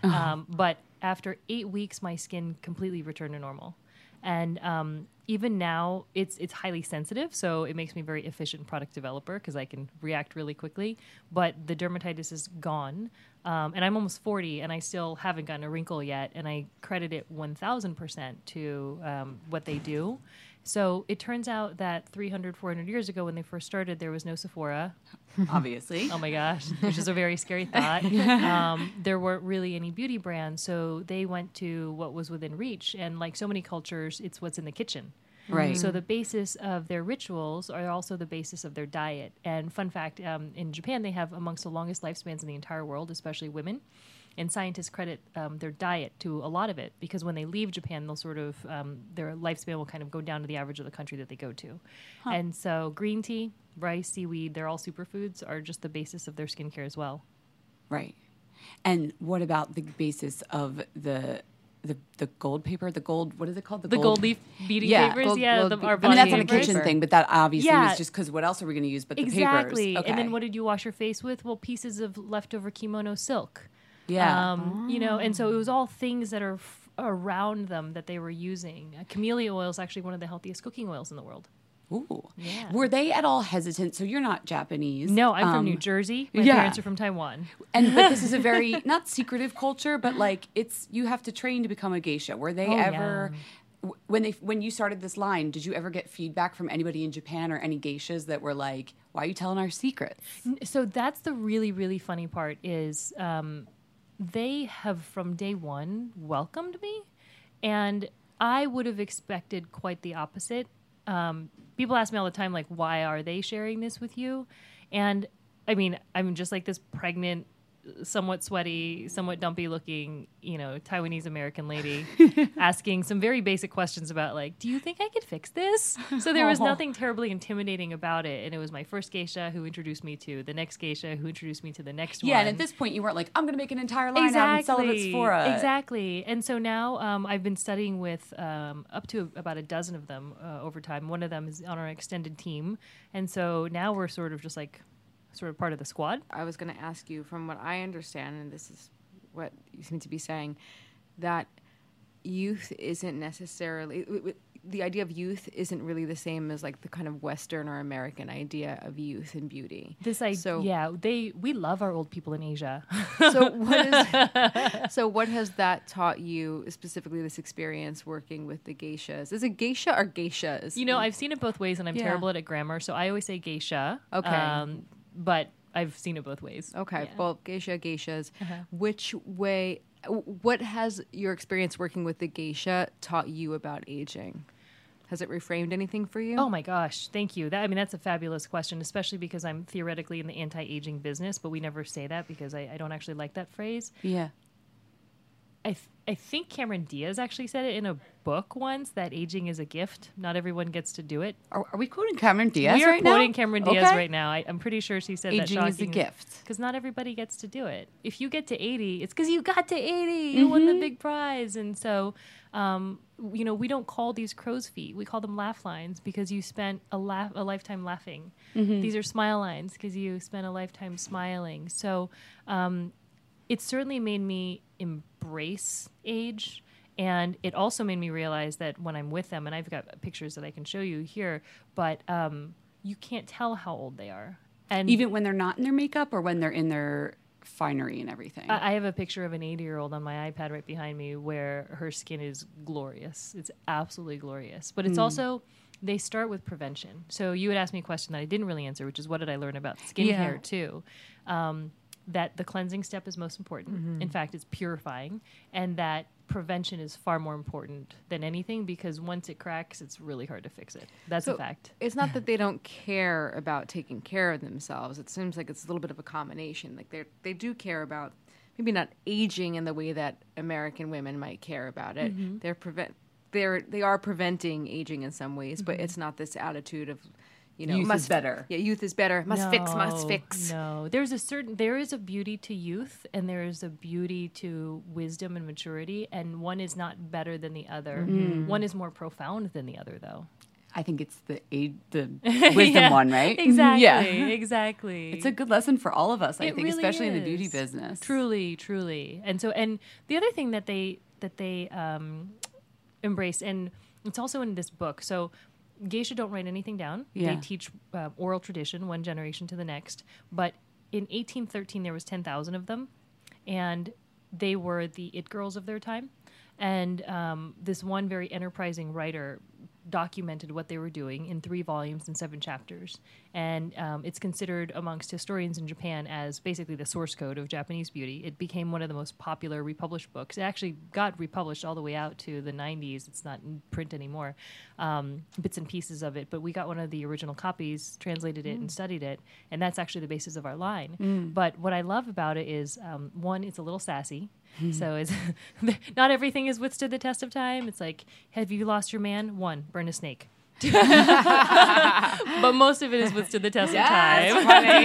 but after 8 weeks, my skin completely returned to normal. And even now, it's highly sensitive, so it makes me a very efficient product developer because I can react really quickly. But the dermatitis is gone, and I'm almost 40, and I still haven't gotten a wrinkle yet. And I credit it 1,000% to what they do. So it turns out that 300, 400 years ago when they first started, there was no Sephora. Obviously. Oh my gosh, which is a very scary thought. There weren't really any beauty brands, so they went to what was within reach. And like so many cultures, it's what's in the kitchen. Right. So the basis of their rituals are also the basis of their diet. And fun fact, in Japan, they have amongst the longest lifespans in the entire world, especially women. And scientists credit their diet to a lot of it because when they leave Japan, they'll sort of, their lifespan will kind of go down to the average of the country that they go to. And so green tea, rice, seaweed, they're all superfoods, are just the basis of their skincare as well. Right. And what about the basis of the gold paper? The gold, what is it called? The gold leaf beading papers? gold our I mean, that's not a papers. kitchen thing, but that obviously Yeah. was just because what else are we going to use but the Exactly. papers? Okay. And then what did you wash your face with? Well, pieces of leftover kimono silk. Yeah. And so it was all things that are around them that they were using. Camellia oil is actually one of the healthiest cooking oils in the world. Ooh. Yeah. Were they at all hesitant? So you're not Japanese. No, I'm from New Jersey. My parents are from Taiwan. But this is a very, not secretive culture, but like you have to train to become a geisha. Were they ever, when you started this line, did you ever get feedback from anybody in Japan or any geishas that were like, why are you telling our secrets? So that's the really, really funny part is they have from day one welcomed me, and I would have expected quite the opposite. People ask me all the time, like, why are they sharing this with you? And I mean, I'm just like this pregnant, somewhat sweaty, somewhat dumpy looking, Taiwanese American lady asking some very basic questions about like, do you think I could fix this? So there was nothing terribly intimidating about it. And it was my first geisha who introduced me to the next geisha who introduced me to the next one. Yeah, and at this point you weren't like, I'm going to make an entire line out and sell it at Sephora. Exactly. And so now I've been studying with up to about a dozen of them over time. One of them is on our extended team. And so now we're sort of just like part of the squad. I was going to ask you, from what I understand, and this is what you seem to be saying, that youth isn't necessarily the idea of youth isn't really the same as like the kind of Western or American idea of youth and beauty. We love our old people in Asia. So what has that taught you, specifically this experience working with the geishas? Is it geisha or geishas? You know, I've seen it both ways, and I'm terrible at grammar, so I always say geisha. Okay. But I've seen it both ways. Okay. Yeah. Well, geishas. What has your experience working with the geisha taught you about aging? Has it reframed anything for you? Oh my gosh, thank you. That's a fabulous question, especially because I'm theoretically in the anti-aging business, but we never say that because I don't actually like that phrase. Yeah. I think Cameron Diaz actually said it in a book once, that aging is a gift. Not everyone gets to do it. Are we quoting Cameron Diaz We are right now? quoting Cameron Diaz right now. I'm pretty sure she said aging that is a gift. because not everybody gets to do it. If you get to 80, it's because you got to 80. You won the big prize. And so, we don't call these crow's feet. We call them laugh lines because you spent a lifetime laughing. These are smile lines because you spent a lifetime smiling. So it certainly made me embrace age. And it also made me realize that when I'm with them, and I've got pictures that I can show you here, but you can't tell how old they are. And even when they're not in their makeup or when they're in their finery and everything. I have a picture of an 80-year-old on my iPad right behind me where her skin is glorious. It's absolutely glorious. But it's also, they start with prevention. So you had asked me a question that I didn't really answer, which is what did I learn about skincare too? That the cleansing step is most important. In fact, it's purifying. And that prevention is far more important than anything because once it cracks, it's really hard to fix it. That's a fact. It's not that they don't care about taking care of themselves. It seems like it's a little bit of a combination. Like they do care about maybe not aging in the way that American women might care about it. They are preventing aging in some ways, but it's not this attitude of youth is better. Yeah, youth is better. Must fix. No, there is a beauty to youth, and there is a beauty to wisdom and maturity, and one is not better than the other. One is more profound than the other, though. I think it's the wisdom one, right? Exactly. Yeah. Exactly. It's a good lesson for all of us, I think, really especially in the is. beauty business. Truly, truly. And the other thing that they embrace, and it's also in this book. So geisha don't write anything down. Yeah. They teach oral tradition, one generation to the next. But in 1813, there was 10,000 of them, and they were the it girls of their time. And this one very enterprising writer documented what they were doing in 3 volumes and 7 chapters. And it's considered amongst historians in Japan as basically the source code of Japanese beauty. It became one of the most popular republished books. It actually got republished all the way out to the 90s. It's not in print anymore, bits and pieces of it. But we got one of the original copies, translated it, and studied it. And that's actually the basis of our line. But what I love about it is, one, it's a little sassy. So it's not everything has withstood the test of time. It's like, have you lost your man? 1, burn a snake. But most of it has withstood the test of time.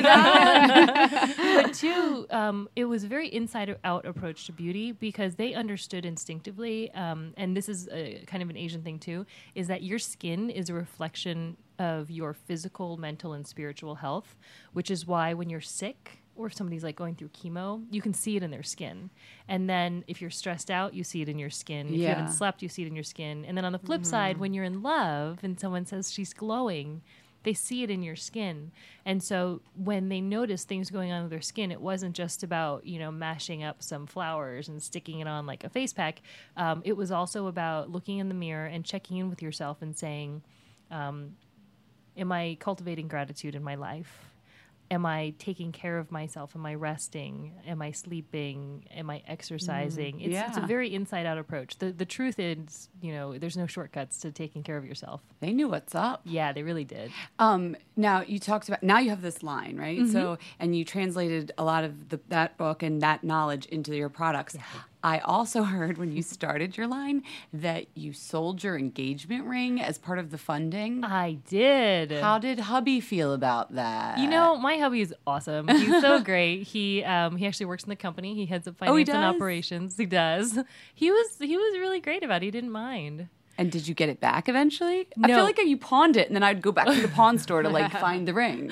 But 2, it was a very inside-out approach to beauty because they understood instinctively, and this is kind of an Asian thing too, is that your skin is a reflection of your physical, mental, and spiritual health, which is why when you're sick, or if somebody's like going through chemo, you can see it in their skin. And then if you're stressed out, you see it in your skin. If you haven't slept, you see it in your skin. And then on the flip side, when you're in love and someone says she's glowing, they see it in your skin. And so when they noticed things going on with their skin, it wasn't just about, mashing up some flowers and sticking it on like a face pack. It was also about looking in the mirror and checking in with yourself and saying, am I cultivating gratitude in my life? Am I taking care of myself? Am I resting? Am I sleeping? Am I exercising? It's a very inside-out approach. The truth is, there's no shortcuts to taking care of yourself. They knew what's up. Yeah, they really did. Now you talked about, now you have this line, right? So, and you translated a lot of that book and that knowledge into your products. Yeah. I also heard when you started your line that you sold your engagement ring as part of the funding. I did. How did hubby feel about that? My hubby is awesome. He's so great. He actually works in the company. He heads up finance and operations. He does. He was really great about it. He didn't mind. And did you get it back eventually? No. I feel like you pawned it, and then I'd go back to the pawn store to find the ring.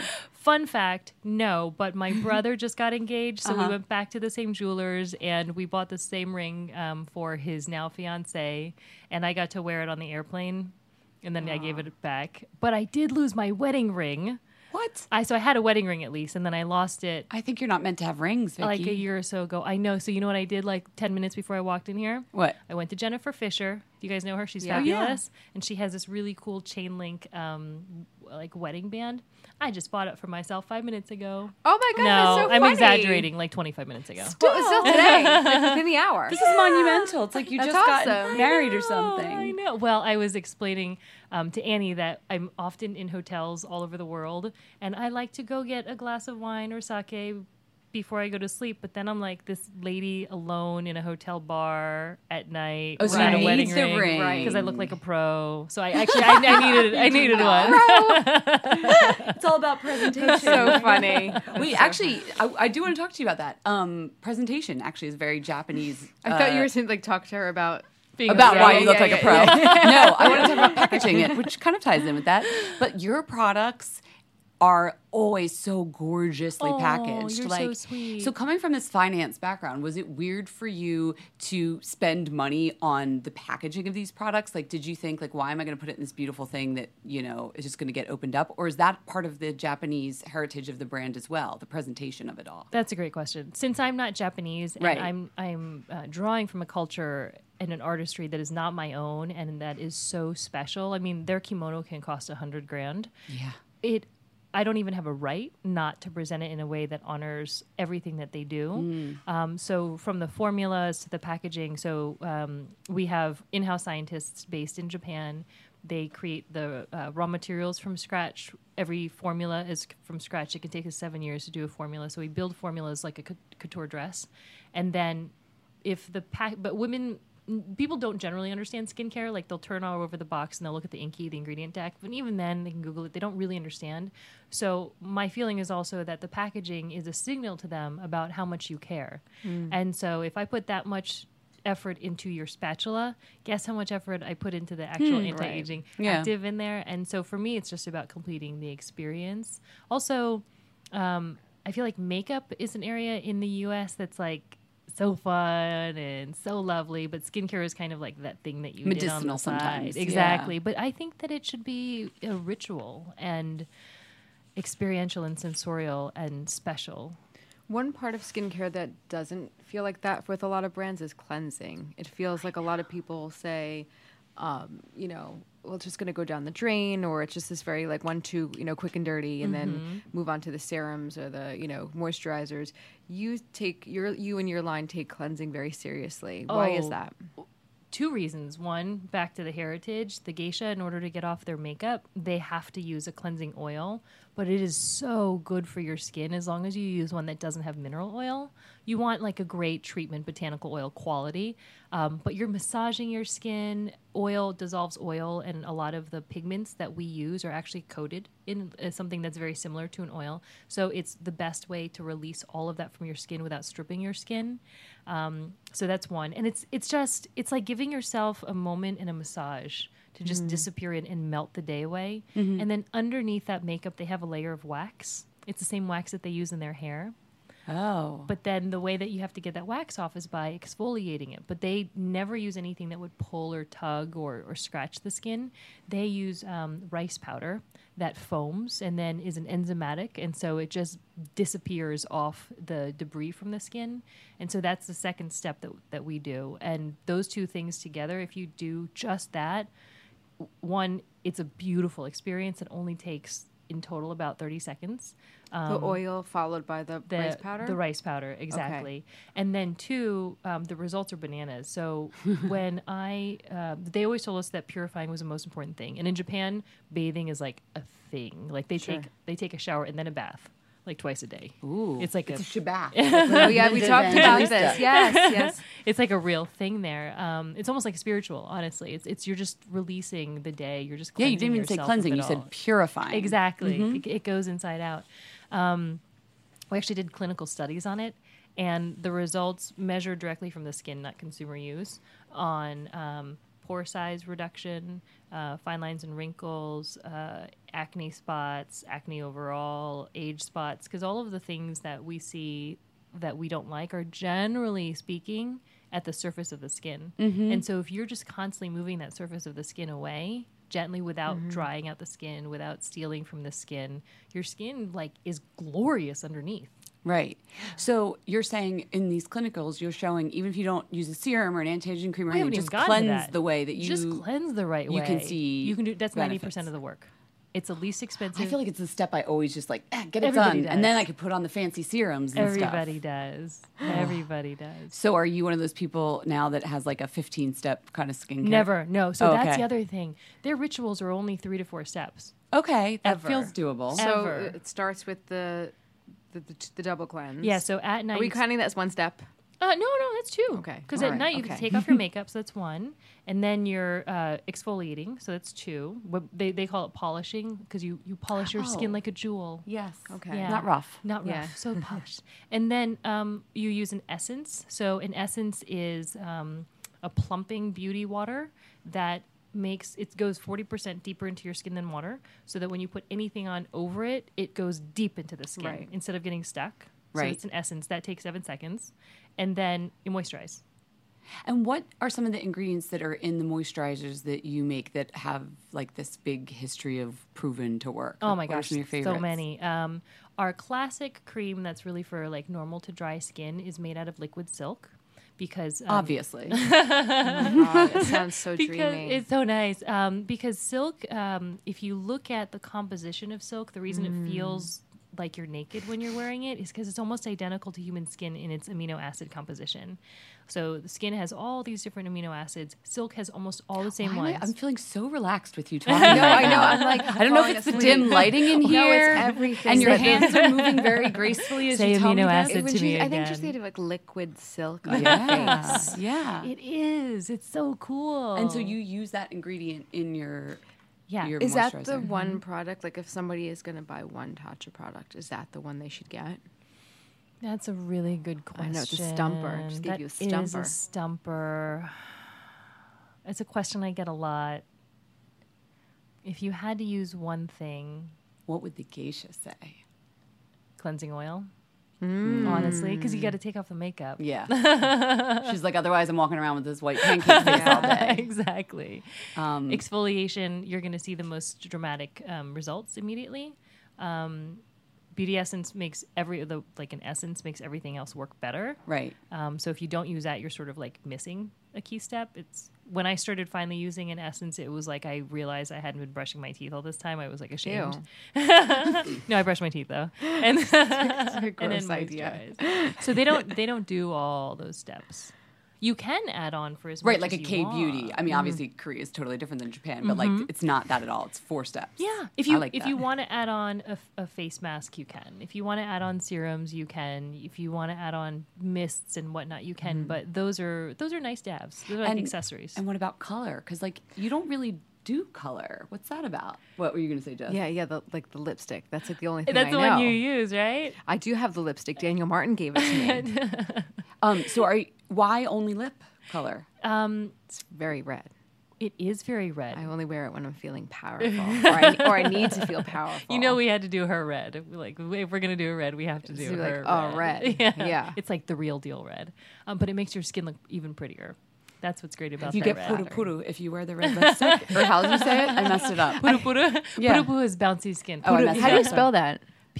Fun fact, no, but my brother just got engaged, so we went back to the same jewelers, and we bought the same ring for his now fiance, and I got to wear it on the airplane, and then I gave it back. But I did lose my wedding ring. What? So I had a wedding ring at least, and then I lost it. I think you're not meant to have rings, Vicky. Like a year or so ago. I know. So you know what I did like 10 minutes before I walked in here? What? I went to Jennifer Fisher. Do you guys know her? She's Yeah. fabulous. And she has this really cool chain link like wedding band. I just bought it for myself 5 minutes ago. Oh my God, No, that's so I'm funny. exaggerating, like 25 minutes ago. Still today, like within the hour. This is monumental. It's like you That's just got awesome. married or something. I know. Well, I was explaining to Annie that I'm often in hotels all over the world, and I like to go get a glass of wine or sake before I go to sleep. But then I'm like this lady alone in a hotel bar at night. Oh, so wearing you a wedding need the ring. because I look like a pro. So I needed one. It's all about presentation. So funny. Wait, actually, I do want to talk to you about that. Presentation actually is very Japanese. I thought you were saying like talk to her about About why you look like a pro. yeah. No, I want to talk about packaging it, which kind of ties in with that. But your products are always so gorgeously packaged. You're so sweet. So coming from this finance background, was it weird for you to spend money on the packaging of these products? Like, did you think, like, why am I going to put it in this beautiful thing that, you know, is just going to get opened up? Or is that part of the Japanese heritage of the brand as well, the presentation of it all? That's a great question. Since I'm not Japanese, and Right. I'm drawing from a culture and an artistry that is not my own and that is so special. I mean, their kimono can cost $100,000. Yeah. I don't even have a right not to present it in a way that honors everything that they do. So from the formulas to the packaging, we have in-house scientists based in Japan. They create the raw materials from scratch. Every formula is from scratch. It can take us 7 years to do a formula. So we build formulas like a couture dress. And then people don't generally understand skincare. Like they'll turn all over the box and they'll look at the Inky, the ingredient deck. But even then, they can Google it. They don't really understand. So my feeling is also that the packaging is a signal to them about how much you care. And so if I put that much effort into your spatula, guess how much effort I put into the actual anti-aging active in there. And so for me, it's just about completing the experience. Also, I feel like makeup is an area in the U.S. that's like so fun and so lovely, but skincare is kind of like that thing that you did on the side. Sometimes. Exactly. Yeah. But I think that it should be a ritual and experiential and sensorial and special. One part of skincare that doesn't feel like that with a lot of brands is cleansing. It feels like a lot of people say, well, it's just going to go down the drain, or it's just this very like 1-2, quick and dirty, and then move on to the serums or the, moisturizers. You and your line take cleansing very seriously. Why is that? 2 reasons. One, back to the heritage. The geisha, in order to get off their makeup, they have to use a cleansing oil, but it is so good for your skin as long as you use one that doesn't have mineral oil. You want like a great treatment, botanical oil quality, but you're massaging your skin. Oil dissolves oil, and a lot of the pigments that we use are actually coated in something that's very similar to an oil. So it's the best way to release all of that from your skin without stripping your skin. So that's one. And it's like giving yourself a moment in a massage to just disappear and melt the day away. And then underneath that makeup, they have a layer of wax. It's the same wax that they use in their hair. Oh. But then the way that you have to get that wax off is by exfoliating it. But they never use anything that would pull or tug or scratch the skin. They use rice powder that foams and then is an enzymatic. And so it just disappears off the debris from the skin. And so that's the second step that we do. And those 2 things together, if you do just that, one, it's a beautiful experience. It only takes in total about 30 seconds. The oil followed by the rice powder? The rice powder, exactly. Okay. And then 2, the results are bananas. So when they always told us that purifying was the most important thing. And in Japan, bathing is like a thing. Like they take a shower and then a bath. Like twice a day. Ooh, it's like a shabath. Oh yeah, we talked about this. Yes. It's like a real thing there. It's almost like spiritual, honestly. It's you're just releasing the day. You're just cleansing you didn't even say cleansing. You said purifying. Exactly. It goes inside out. We actually did clinical studies on it, and the results measured directly from the skin, not consumer use, on pore size reduction, fine lines and wrinkles, acne spots, acne overall, age spots, because all of the things that we see that we don't like are generally speaking at the surface of the skin. And so if you're just constantly moving that surface of the skin away gently without drying out the skin, without stealing from the skin, your skin like is glorious underneath. Right. So you're saying in these clinicals, you're showing even if you don't use a serum or an anti-aging cream or anything, just cleanse the way that you just cleanse the right way. You can see you can do that's benefits. 90% of the work. It's the least expensive. I feel like it's the step I always just like get it Everybody done, does. and then I could put on the fancy serums and Everybody stuff. does. Everybody does. So are you one of those people now that has like a 15-step kind of skincare? Never. No. So that's okay. the other thing. Their rituals are only 3 to 4 steps. Okay, that Ever. feels doable. So Ever. it starts with the double cleanse. Yeah. So at night, Are we counting that as one step? No, that's 2. Okay. Because All at right, night you okay. can take off your makeup, so that's 1, and then you're exfoliating, so that's 2. What they call it polishing because you polish your skin like a jewel. Yes. Okay. Yeah. Not rough. Not rough. Yeah. So polished. And then you use an essence. So an essence is a plumping beauty water that goes 40% deeper into your skin than water, so that when you put anything on over it, it goes deep into the skin Right. instead of getting stuck. So Right. it's an essence that takes 7 seconds, and then you moisturize. And what are some of the ingredients that are in the moisturizers that you make that have like this big history of proven to work? Oh Like, my what are gosh, some of your favorites? so many. Our classic cream that's really for like normal to dry skin is made out of liquid silk. Because Obviously. Oh my God, it sounds so because dreamy. it's so nice. Because silk, if you look at the composition of silk, the reason it feels like you're naked when you're wearing it is because it's almost identical to human skin in its amino acid composition. So the skin has all these different amino acids. Silk has almost all the same Why am I- ones. I'm feeling so relaxed with you talking. I know. about I'm like, I don't know if it's the dim lighting in No, here. it's everything. And your But hands are moving very gracefully as Say you tell me amino this. acid When to me I think again. she's thinking of like liquid silk on Yeah. your face. Yeah. It is. It's so cool. And so you use that ingredient in your your Is that moisturizer. the one product? Like, if somebody is going to buy one Tatcha product, is that the one they should get? That's a really good question. I know, it's a stumper. Just gave you a That stumper. is a stumper. It's a question I get a lot. If you had to use one thing, What would the geisha say? cleansing oil. Honestly, because you got to take off the makeup. Yeah. She's like, otherwise I'm walking around with this white pancake face all day. Exactly. Exfoliation, you're going to see the most dramatic results immediately. Beauty essence makes an essence makes everything else work better. Right. So if you don't use that, you're sort of like missing a key step. It's when I started finally using an essence, it was like I realized I hadn't been brushing my teeth all this time. I was like ashamed. No, I brush my teeth though, and It's a gross idea. moisturize. So they don't do all those steps. You can add on for as much Right, like as a you K want. beauty. I mean, obviously Korea is totally different than Japan, but like it's not that at all. It's 4 steps. Yeah, if you want to add on a face mask, you can. If you want to add on serums, you can. If you want to add on mists and whatnot, you can. But those are nice dabs. Those are like accessories. And what about color? Because like you don't really do color. What's that about? What were you going to say, Jess? Yeah, the lipstick. That's like the only thing That's I the know. one you use, right? I do have the lipstick. Daniel Martin gave it to me. So why only lip color? It's very red. It is very red. I only wear it when I'm feeling powerful, or I need to feel powerful. You know, we had to do her red. Like, if we're gonna do a red, we have to do So her like, red. red. Yeah. It's like the real deal red. But it makes your skin look even prettier. That's what's great about You that get red. puru puru if you wear the red lipstick. Or how did you say it? I messed it up. Puru puru. Yeah. Puru puru is bouncy skin. Oh, I Puru- messed How do you spell that?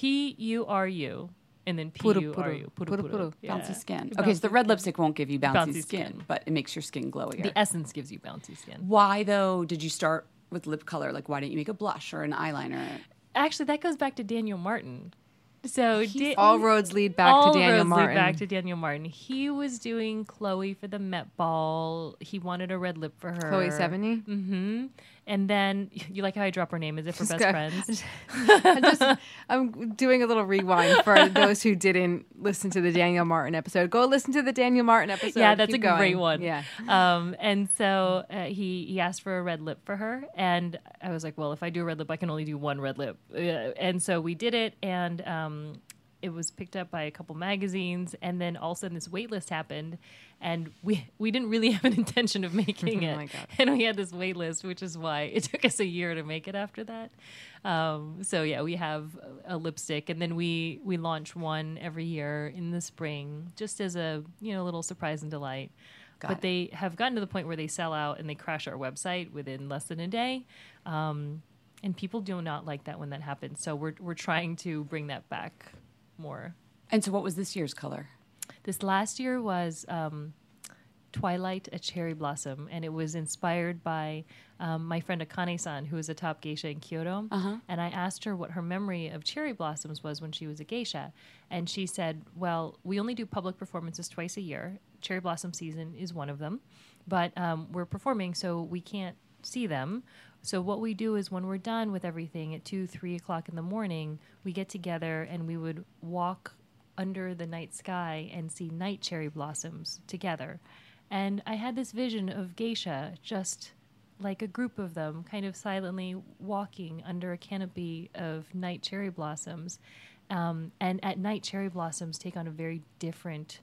P-U-R-U. And then Puru P-U-R-U. Puru puru. puru. Yeah. Bouncy skin. Bouncy Okay, so the red skin. lipstick won't give you bouncy, Bouncy skin, skin. but it makes your skin glowier. The essence gives you bouncy skin. Why though did you start with lip color? Like why didn't you make a blush or an eyeliner? Actually, that goes back to Daniel Martin. So All roads lead back all to Daniel roads Martin. lead back to Daniel Martin. He was doing Chloe for the Met Ball. He wanted a red lip for her. Chloe 70. Mm-hmm. And then you like how I drop her name? Is it for Just best go- friends? I'm doing a little rewind for those who didn't listen to the Daniel Martin episode. Go listen to the Daniel Martin episode. Yeah, that's Keep a great going. one. Yeah. And so he asked for a red lip for her, and I was like, well, if I do a red lip, I can only do one red lip. And so we did it, and it was picked up by a couple magazines, and then all of a sudden this wait list happened, and we didn't really have an intention of making it. Oh my God. And we had this wait list, which is why it took us a year to make it after that. So yeah, we have a lipstick, and then we launch one every year in the spring, just as a little surprise and delight. But they have gotten to the point where they sell out and they crash our website within less than a day. And people do not like that when that happens. So we're trying to bring that back more. And so what was this year's color? This last year was Twilight, a Cherry Blossom. And it was inspired by my friend Akane-san, who is a top geisha in Kyoto. And I asked her what her memory of cherry blossoms was when she was a geisha. And she said, well, we only do public performances twice a year. Cherry blossom season is one of them. But we're performing, so we can't see them. So what we do is when we're done with everything at 2, 3 o'clock in the morning, we get together and we would walk under the night sky and see night cherry blossoms together. And I had this vision of geisha, just like a group of them, kind of silently walking under a canopy of night cherry blossoms. And at night, cherry blossoms take on a very different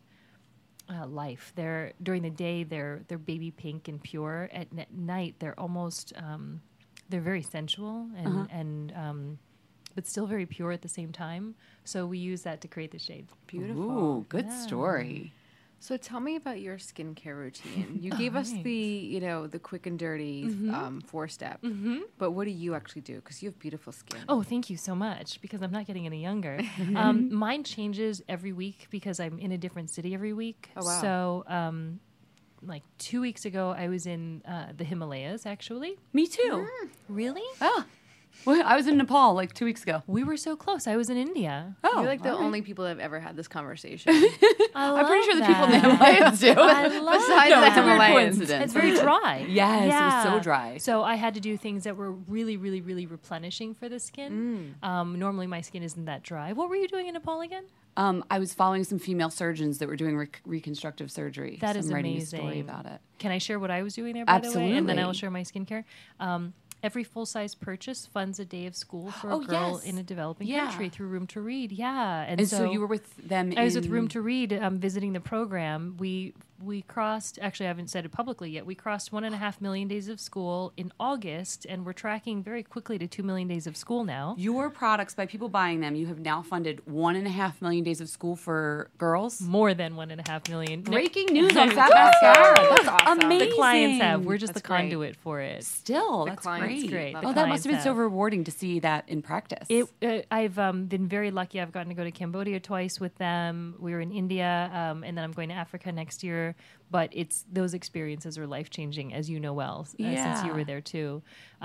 life. During the day, they're baby pink and pure. At night, they're almost they're very sensual and but still very pure at the same time. So we use that to create the shade. Beautiful. Ooh, good story. So tell me about your skincare routine. You gave us the quick and dirty 4-step, but what do you actually do? Because you have beautiful skin. Oh, thank you so much, because I'm not getting any younger. Mine changes every week because I'm in a different city every week. Oh, wow. So like 2 weeks ago, I was in the Himalayas, actually. Me too. Really? Oh. Well, I was in Nepal like 2 weeks ago. We were so close. I was in India. Oh, you're like the only people that have ever had this conversation. I'm pretty sure the people in the Himalayas do. Besides it's a weird Himalayans. coincidence. It's very dry. Yes, it was so dry. So I had to do things that were really, really, really replenishing for the skin. Normally my skin isn't that dry. What were you doing in Nepal again? I was following some female surgeons that were doing reconstructive surgery. That is I'm writing amazing. a story about it. Can I share what I was doing there, by the way? And then I will Absolutely. share my skincare. Every full-size purchase funds a day of school for a girl in a developing country through Room to Read. Yeah. And so you were with them I was with Room to Read visiting the program. We crossed, actually I haven't said it publicly yet, we crossed 1.5 million days of school in August, and we're tracking very quickly to 2 million days of school now. Your products, by people buying them, you have now funded 1.5 million days of school for girls. More than 1.5 million. Breaking news on Fat Mascara. That's awesome. Amazing. The clients have. We're just That's the conduit for it. Still, The that's clients great. great. Oh, The that must have been clients so have. rewarding to see that in practice. I've been very lucky. I've gotten to go to Cambodia twice with them. We were in India, and then I'm going to Africa next year. But those experiences are life-changing, as you know well, since you were there too.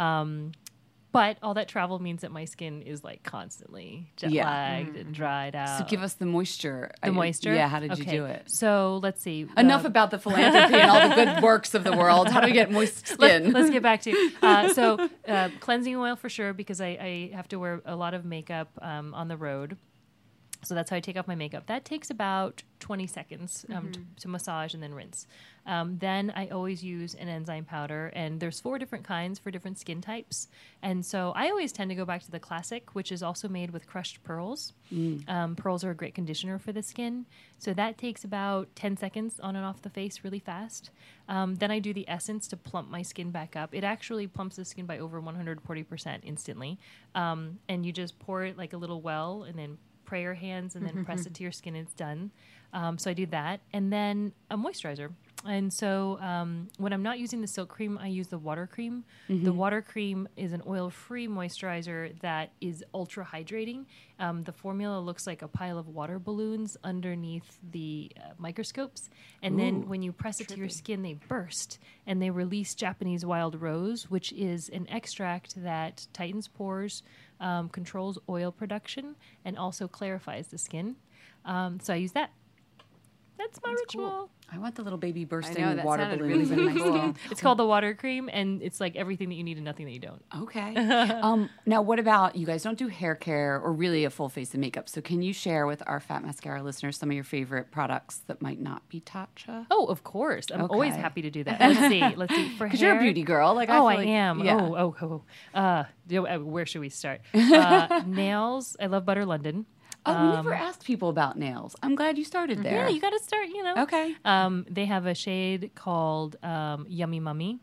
But all that travel means that my skin is like constantly jet-lagged and dried out. So give us the moisture. The moisture? Yeah, how did you Okay. do it? So let's see. Enough about the philanthropy and all the good works of the world. How do we get moist skin? Let's get back to cleansing oil for sure, because I have to wear a lot of makeup on the road. So that's how I take off my makeup. That takes about 20 seconds to massage and then rinse. Then I always use an enzyme powder, and there's 4 different kinds for different skin types. And so I always tend to go back to the classic, which is also made with crushed pearls. Pearls are a great conditioner for the skin. So that takes about 10 seconds on and off the face really fast. Then I do the essence to plump my skin back up. It actually plumps the skin by over 140% instantly. And you just pour it like a little well and then pray your hands and then press it to your skin and it's done. So I do that. And then a moisturizer. And so when I'm not using the silk cream, I use the water cream. The water cream is an oil-free moisturizer that is ultra hydrating. The formula looks like a pile of water balloons underneath the microscopes. And then when you press it to your skin, they burst and they release Japanese wild rose, which is an extract that tightens pores, controls oil production, and also clarifies the skin. So I use that. That's my ritual. Cool. I want the little baby bursting I know, that water sounded balloons really in my cool. skin. It's called the water cream, and it's like everything that you need and nothing that you don't. Okay. Now, what about, you guys don't do hair care or really a full face of makeup. So can you share with our Fat Mascara listeners some of your favorite products that might not be Tatcha? Oh, of course. I'm always Okay. happy to do that. Let's see. For hair. Because you're a beauty girl. Like, I Oh, feel I like, am. Yeah. Where should we start? Nails. I love Butter London. Oh, we never asked people about nails. I'm glad you started there. Yeah, you got to start, Okay. They have a shade called Yummy Mummy.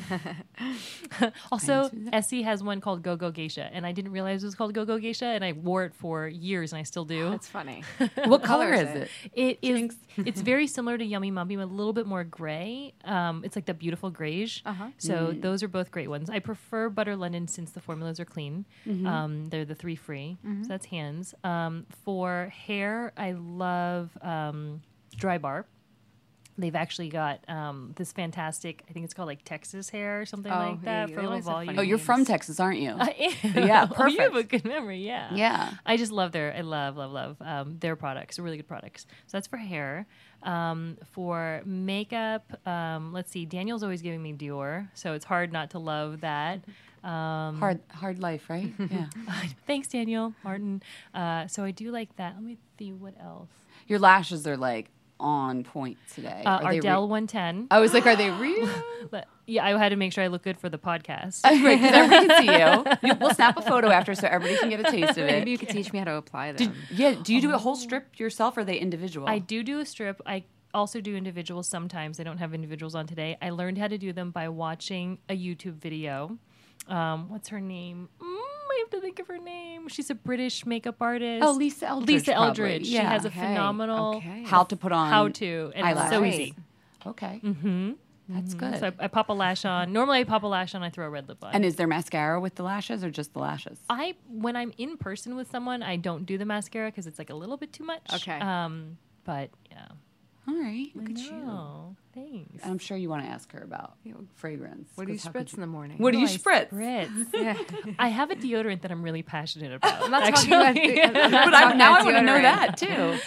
Also, Essie has one called Go Go Geisha, and I didn't realize it was called Go Go Geisha, and I wore it for years, and I still do. That's funny. What color is it? It is. It's very similar to Yummy Mummy, but a little bit more gray. It's like the beautiful greige. So those are both great ones. I prefer Butter London since the formulas are clean. They're the 3 free. So that's hands. For hair, I love Dry Bar. They've actually got this fantastic, I think it's called like Texas hair or something like that for a little volume. Oh, you're from Texas, aren't you? I am. Yeah, Oh, perfect. you have a good memory, yeah. Yeah. I just love I love their products. They're really good products. So that's for hair. For makeup, let's see, Daniel's always giving me Dior, so it's hard not to love that. Hard life, right? Yeah. Thanks, Daniel, Martin. So I do like that. Let me see what else. Your lashes are like on point today. Ardell 110. I was like, are they real? But, yeah, I had to make sure I look good for the podcast. Right, because everybody can see you. We'll snap a photo after so everybody can get a taste of it. Maybe you could teach me how to apply them. Do you do a whole strip yourself, or are they individual? I do a strip. I also do individuals sometimes. I don't have individuals on today. I learned how to do them by watching a YouTube video. What's her name? I have to think of her name. She's a British makeup artist. Oh, Lisa Eldridge. Lisa probably. Eldridge. Yeah. She has a phenomenal how to put on and it's so easy. Okay. Mm-hmm. That's good. So I pop a lash on. Normally I pop a lash on, I throw a red lip on. And is there mascara with the lashes or just the lashes? When I'm in person with someone, I don't do the mascara because it's like a little bit too much. Okay. But yeah. All right. Look at you. Thanks. I'm sure you want to ask her about fragrance. What do you spritz in the morning? What do you spritz? Yeah. I have a deodorant that I'm really passionate about. I'm not talking about but now I want to know that too.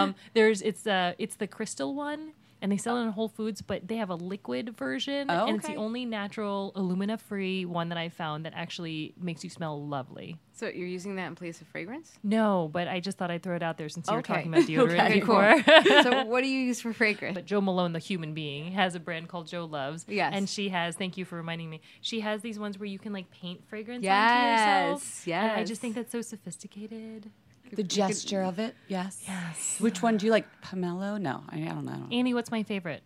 It's the crystal one. And they sell it in Whole Foods, but they have a liquid version. Oh, and it's okay. the only natural, illumina-free one that I found that actually makes you smell lovely. So you're using that in place of fragrance? No, but I just thought I'd throw it out there since you were Okay. talking about deodorant Okay, before. cool. So what do you use for fragrance? But Jo Malone, the human being, has a brand called Jo Loves. Yes. And she has, thank you for reminding me, she has these ones where you can like paint fragrance onto Yes, yourself. And I yes. just think that's so sophisticated. The gesture of it, yes. Yes. Which one do you like? Pomelo? No, I don't know. Annie, what's my favorite?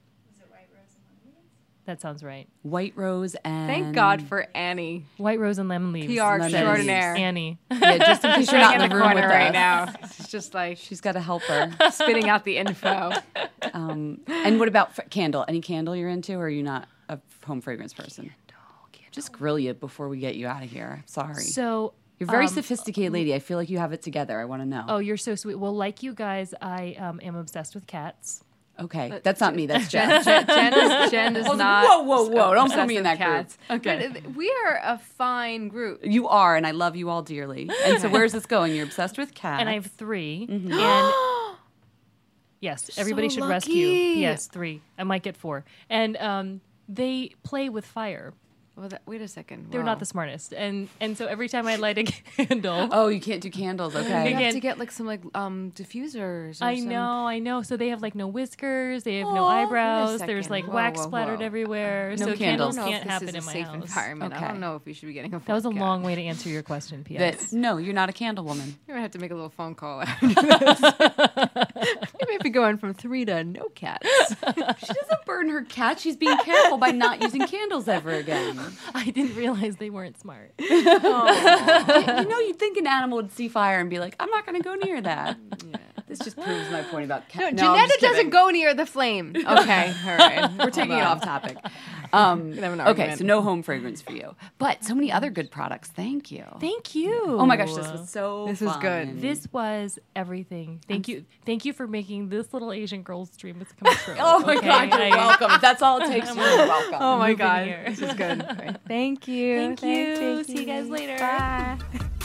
That sounds right. White rose and... Thank God for Annie. White rose and lemon leaves. PR Lemon extraordinaire. leaves. Annie. Yeah, just in case you're not in the room with right us. now. She's just like She's got to help her. spitting out the info. And what about candle? Any candle you're into, or are you not a home fragrance person? Candle. Just grill you before we get you out of here. Sorry. So You're a very sophisticated lady. I feel like you have it together. I want to know. oh, you're so sweet. Well, like you guys, I am obsessed with cats. Okay. That's not me. That's Jen. Jen is not. Whoa. Don't put obsessed me in with that cats. group. Okay. But we are a fine group. You are, and I love you all dearly. And so where's this going? You're obsessed with cats. And I have 3. Mm-hmm. And yes, everybody so should lucky. rescue. Yes, 3. I might get 4. And they play with fire. Well, wait a second. They're not the smartest. And so every time I light a candle. Oh, you can't do candles. Okay. You have to get like some diffusers. Or I some... know. So they have like no whiskers. They have no eyebrows. There's like wax Whoa. splattered everywhere. No so candles. candles can't happen this in is a my safe house. environment. Okay. I don't know if we should be getting a phone That was a cat. long way to answer your question, P.S. No, you're not a candle woman. You're gonna have to make a little phone call after this. You may be going from 3 to no cats. She doesn't burn her cat. She's being careful by not using candles ever again. I didn't realize they weren't smart. You know, you'd think an animal would see fire and be like, I'm not going to go near that. Yeah. This just proves my point about No, cats. Janetta doesn't go near the flame. Okay, all right. We're taking it off topic. have an Okay, argument. so no home fragrance for you. But so many other good products. Thank you. Thank you. Oh my gosh, this was so This was fun. good. This was everything. Thank you. Thank you for making this little Asian girl's dream come true. Oh my okay? God, you're welcome. That's all it takes. You're welcome. Oh my Moving God, here. this is good. Thank you. Thank you. See you guys later. Bye.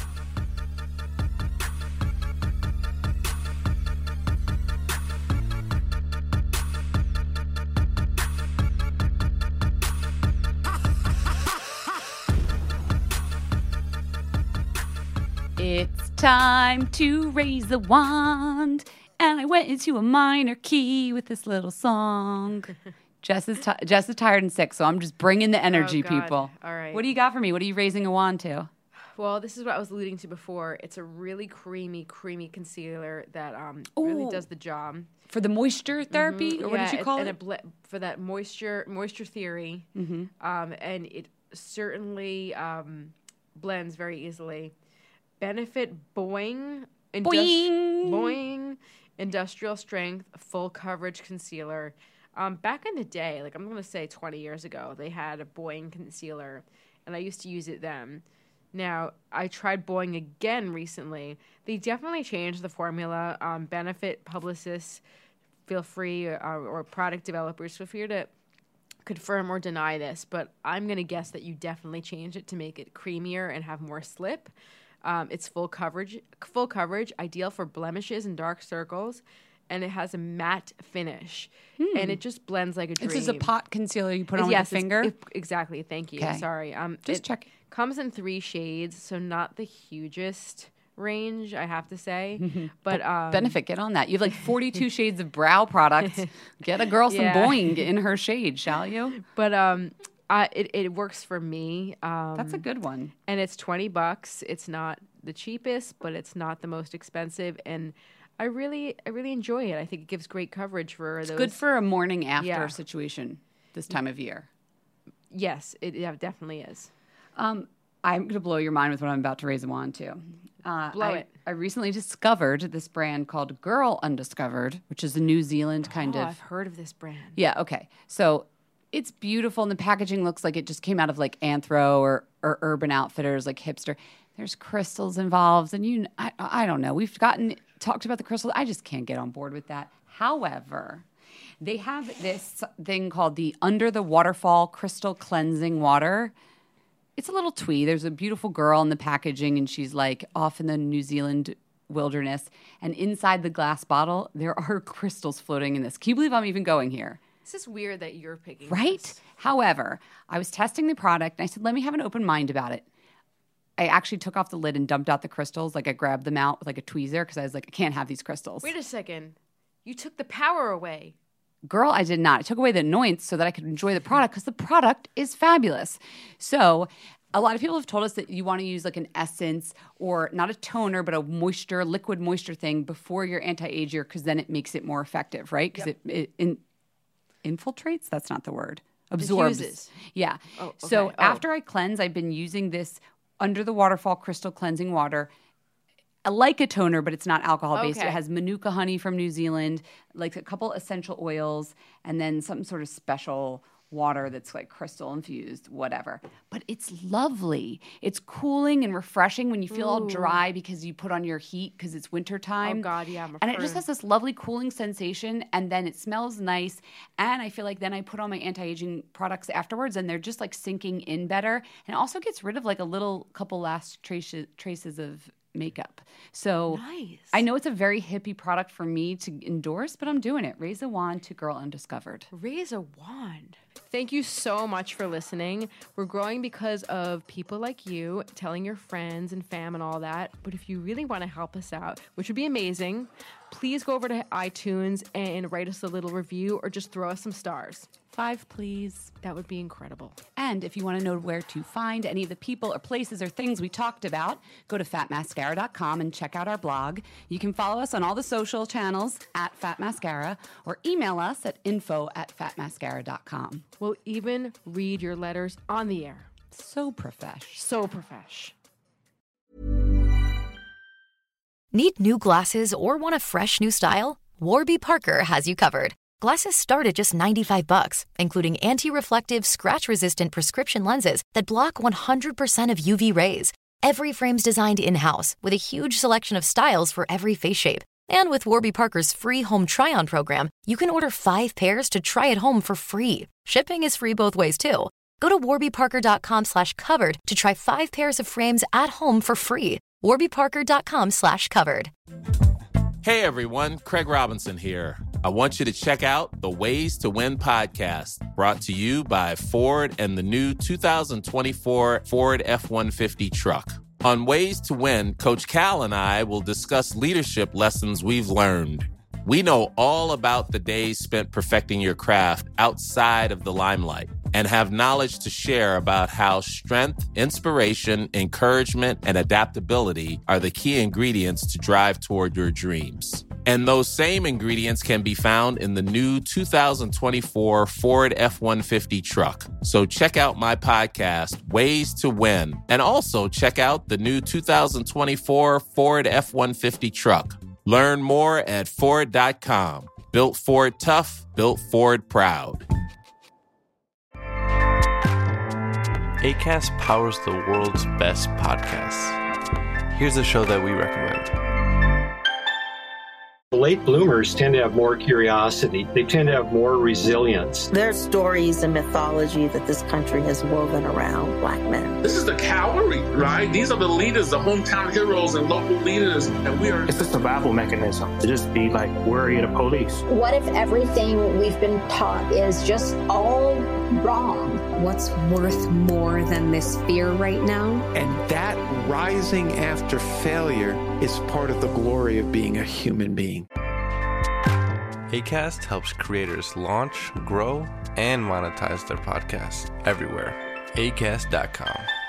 It's time to raise the wand, and I went into a minor key with this little song. Jess is tired and sick, so I'm just bringing the energy, God. people. All right. What do you got for me? What are you raising a wand to? Well, this is what I was alluding to before. It's a really creamy concealer that really does the job. For the moisture therapy, or what did you call it? For that moisture theory. And it certainly blends very easily. Benefit Boing Industrial Strength Full Coverage Concealer. Back in the day, like I'm going to say 20 years ago, they had a Boing concealer, and I used to use it then. Now, I tried Boing again recently. They definitely changed the formula. Benefit publicists, feel free, or product developers, feel free to confirm or deny this, but I'm going to guess that you definitely changed it to make it creamier and have more slip. It's full coverage, ideal for blemishes and dark circles, and it has a matte finish, and it just blends like a dream. This is a pot concealer you put on with a finger? Exactly. Thank you. Okay. Sorry. Just check. Comes in 3 shades, so not the hugest range, I have to say. But Benefit, get on that. You have like 42 shades of brow products. Get a girl some Boing in her shade, shall you? But it works for me. That's a good one. And it's $20. It's not the cheapest, but it's not the most expensive. And I really enjoy it. I think it gives great coverage for those. It's good for a morning after situation this time of year. Yes, it definitely is. I'm going to blow your mind with what I'm about to raise a wand to. Blow it. I recently discovered this brand called Girl Undiscovered, which is a New Zealand kind of. I've heard of this brand. Yeah, okay. So it's beautiful, and the packaging looks like it just came out of like Anthro or Urban Outfitters, like hipster. There's crystals involved, and I don't know. We've talked about the crystals. I just can't get on board with that. However, they have this thing called the Under the Waterfall Crystal Cleansing Water. It's a little twee. There's a beautiful girl in the packaging, and she's like off in the New Zealand wilderness. And inside the glass bottle, there are crystals floating in this. Can you believe I'm even going here? This is weird that you're picking Right? this. However, I was testing the product, and I said, let me have an open mind about it. I actually took off the lid and dumped out the crystals. Like I grabbed them out with like a tweezer because I was like, I can't have these crystals. Wait a second. You took the power away. Girl, I did not. I took away the annoyance so that I could enjoy the product because the product is fabulous. So a lot of people have told us that you want to use like an essence or not a toner, but a liquid moisture thing before your anti-ager because then it makes it more effective, right? Because it infiltrates? That's not the word. Absorbs. Diffuses. Yeah. Oh, okay. So after I cleanse, I've been using this Under the Waterfall Crystal Cleansing Water. Like a toner, but it's not alcohol-based. Okay. It has Manuka honey from New Zealand, like a couple essential oils, and then some sort of special water that's like crystal infused, whatever. But it's lovely. It's cooling and refreshing when you feel all dry because you put on your heat because it's wintertime. Oh, God, yeah. And it just has this lovely cooling sensation, and then it smells nice. And I feel like then I put on my anti-aging products afterwards, and they're just like sinking in better. And it also gets rid of like a couple last traces of makeup. So nice. I know it's a very hippie product for me to endorse, but I'm doing it. Raise a wand to Girl Undiscovered. Raise a wand. Thank you so much for listening. We're growing because of people like you telling your friends and fam and all that. But if you really want to help us out, which would be amazing, please go over to iTunes and write us a little review or just throw us some stars. 5, please. That would be incredible. And if you want to know where to find any of the people or places or things we talked about, go to fatmascara.com and check out our blog. You can follow us on all the social channels at fatmascara or email us at info@fatmascara.com. We'll even read your letters on the air. So profesh. So profesh. Need new glasses or want a fresh new style? Warby Parker has you covered. Glasses start at just $95, including anti-reflective, scratch-resistant prescription lenses that block 100% of UV rays. Every frame's designed in-house with a huge selection of styles for every face shape. And with Warby Parker's free home try-on program, you can order 5 pairs to try at home for free. Shipping is free both ways, too. Go to warbyparker.com/covered to try 5 pairs of frames at home for free. warbyparker.com/covered. Hey everyone, Craig Robinson here. I want you to check out the Ways to Win podcast, brought to you by Ford and the new 2024 Ford F-150 truck. On Ways to Win, Coach Cal and I will discuss leadership lessons we've learned. We know all about the days spent perfecting your craft outside of the limelight. and have knowledge to share about how strength, inspiration, encouragement, and adaptability are the key ingredients to drive toward your dreams. And those same ingredients can be found in the new 2024 Ford F-150 truck. So check out my podcast, Ways to Win, and also check out the new 2024 Ford F-150 truck. Learn more at Ford.com. Built Ford tough, built Ford proud. Acast powers the world's best podcasts. Here's a show that we recommend. Late bloomers tend to have more curiosity. They tend to have more resilience. There's stories and mythology that this country has woven around Black men. This is the cavalry, right? These are the leaders, the hometown heroes and local leaders, and we are... It's a survival mechanism to just be like worried of police. What if everything we've been taught is just all wrong? What's worth more than this fear right now? And that rising after failure is part of the glory of being a human being. Acast helps creators launch, grow, and monetize their podcasts everywhere. Acast.com.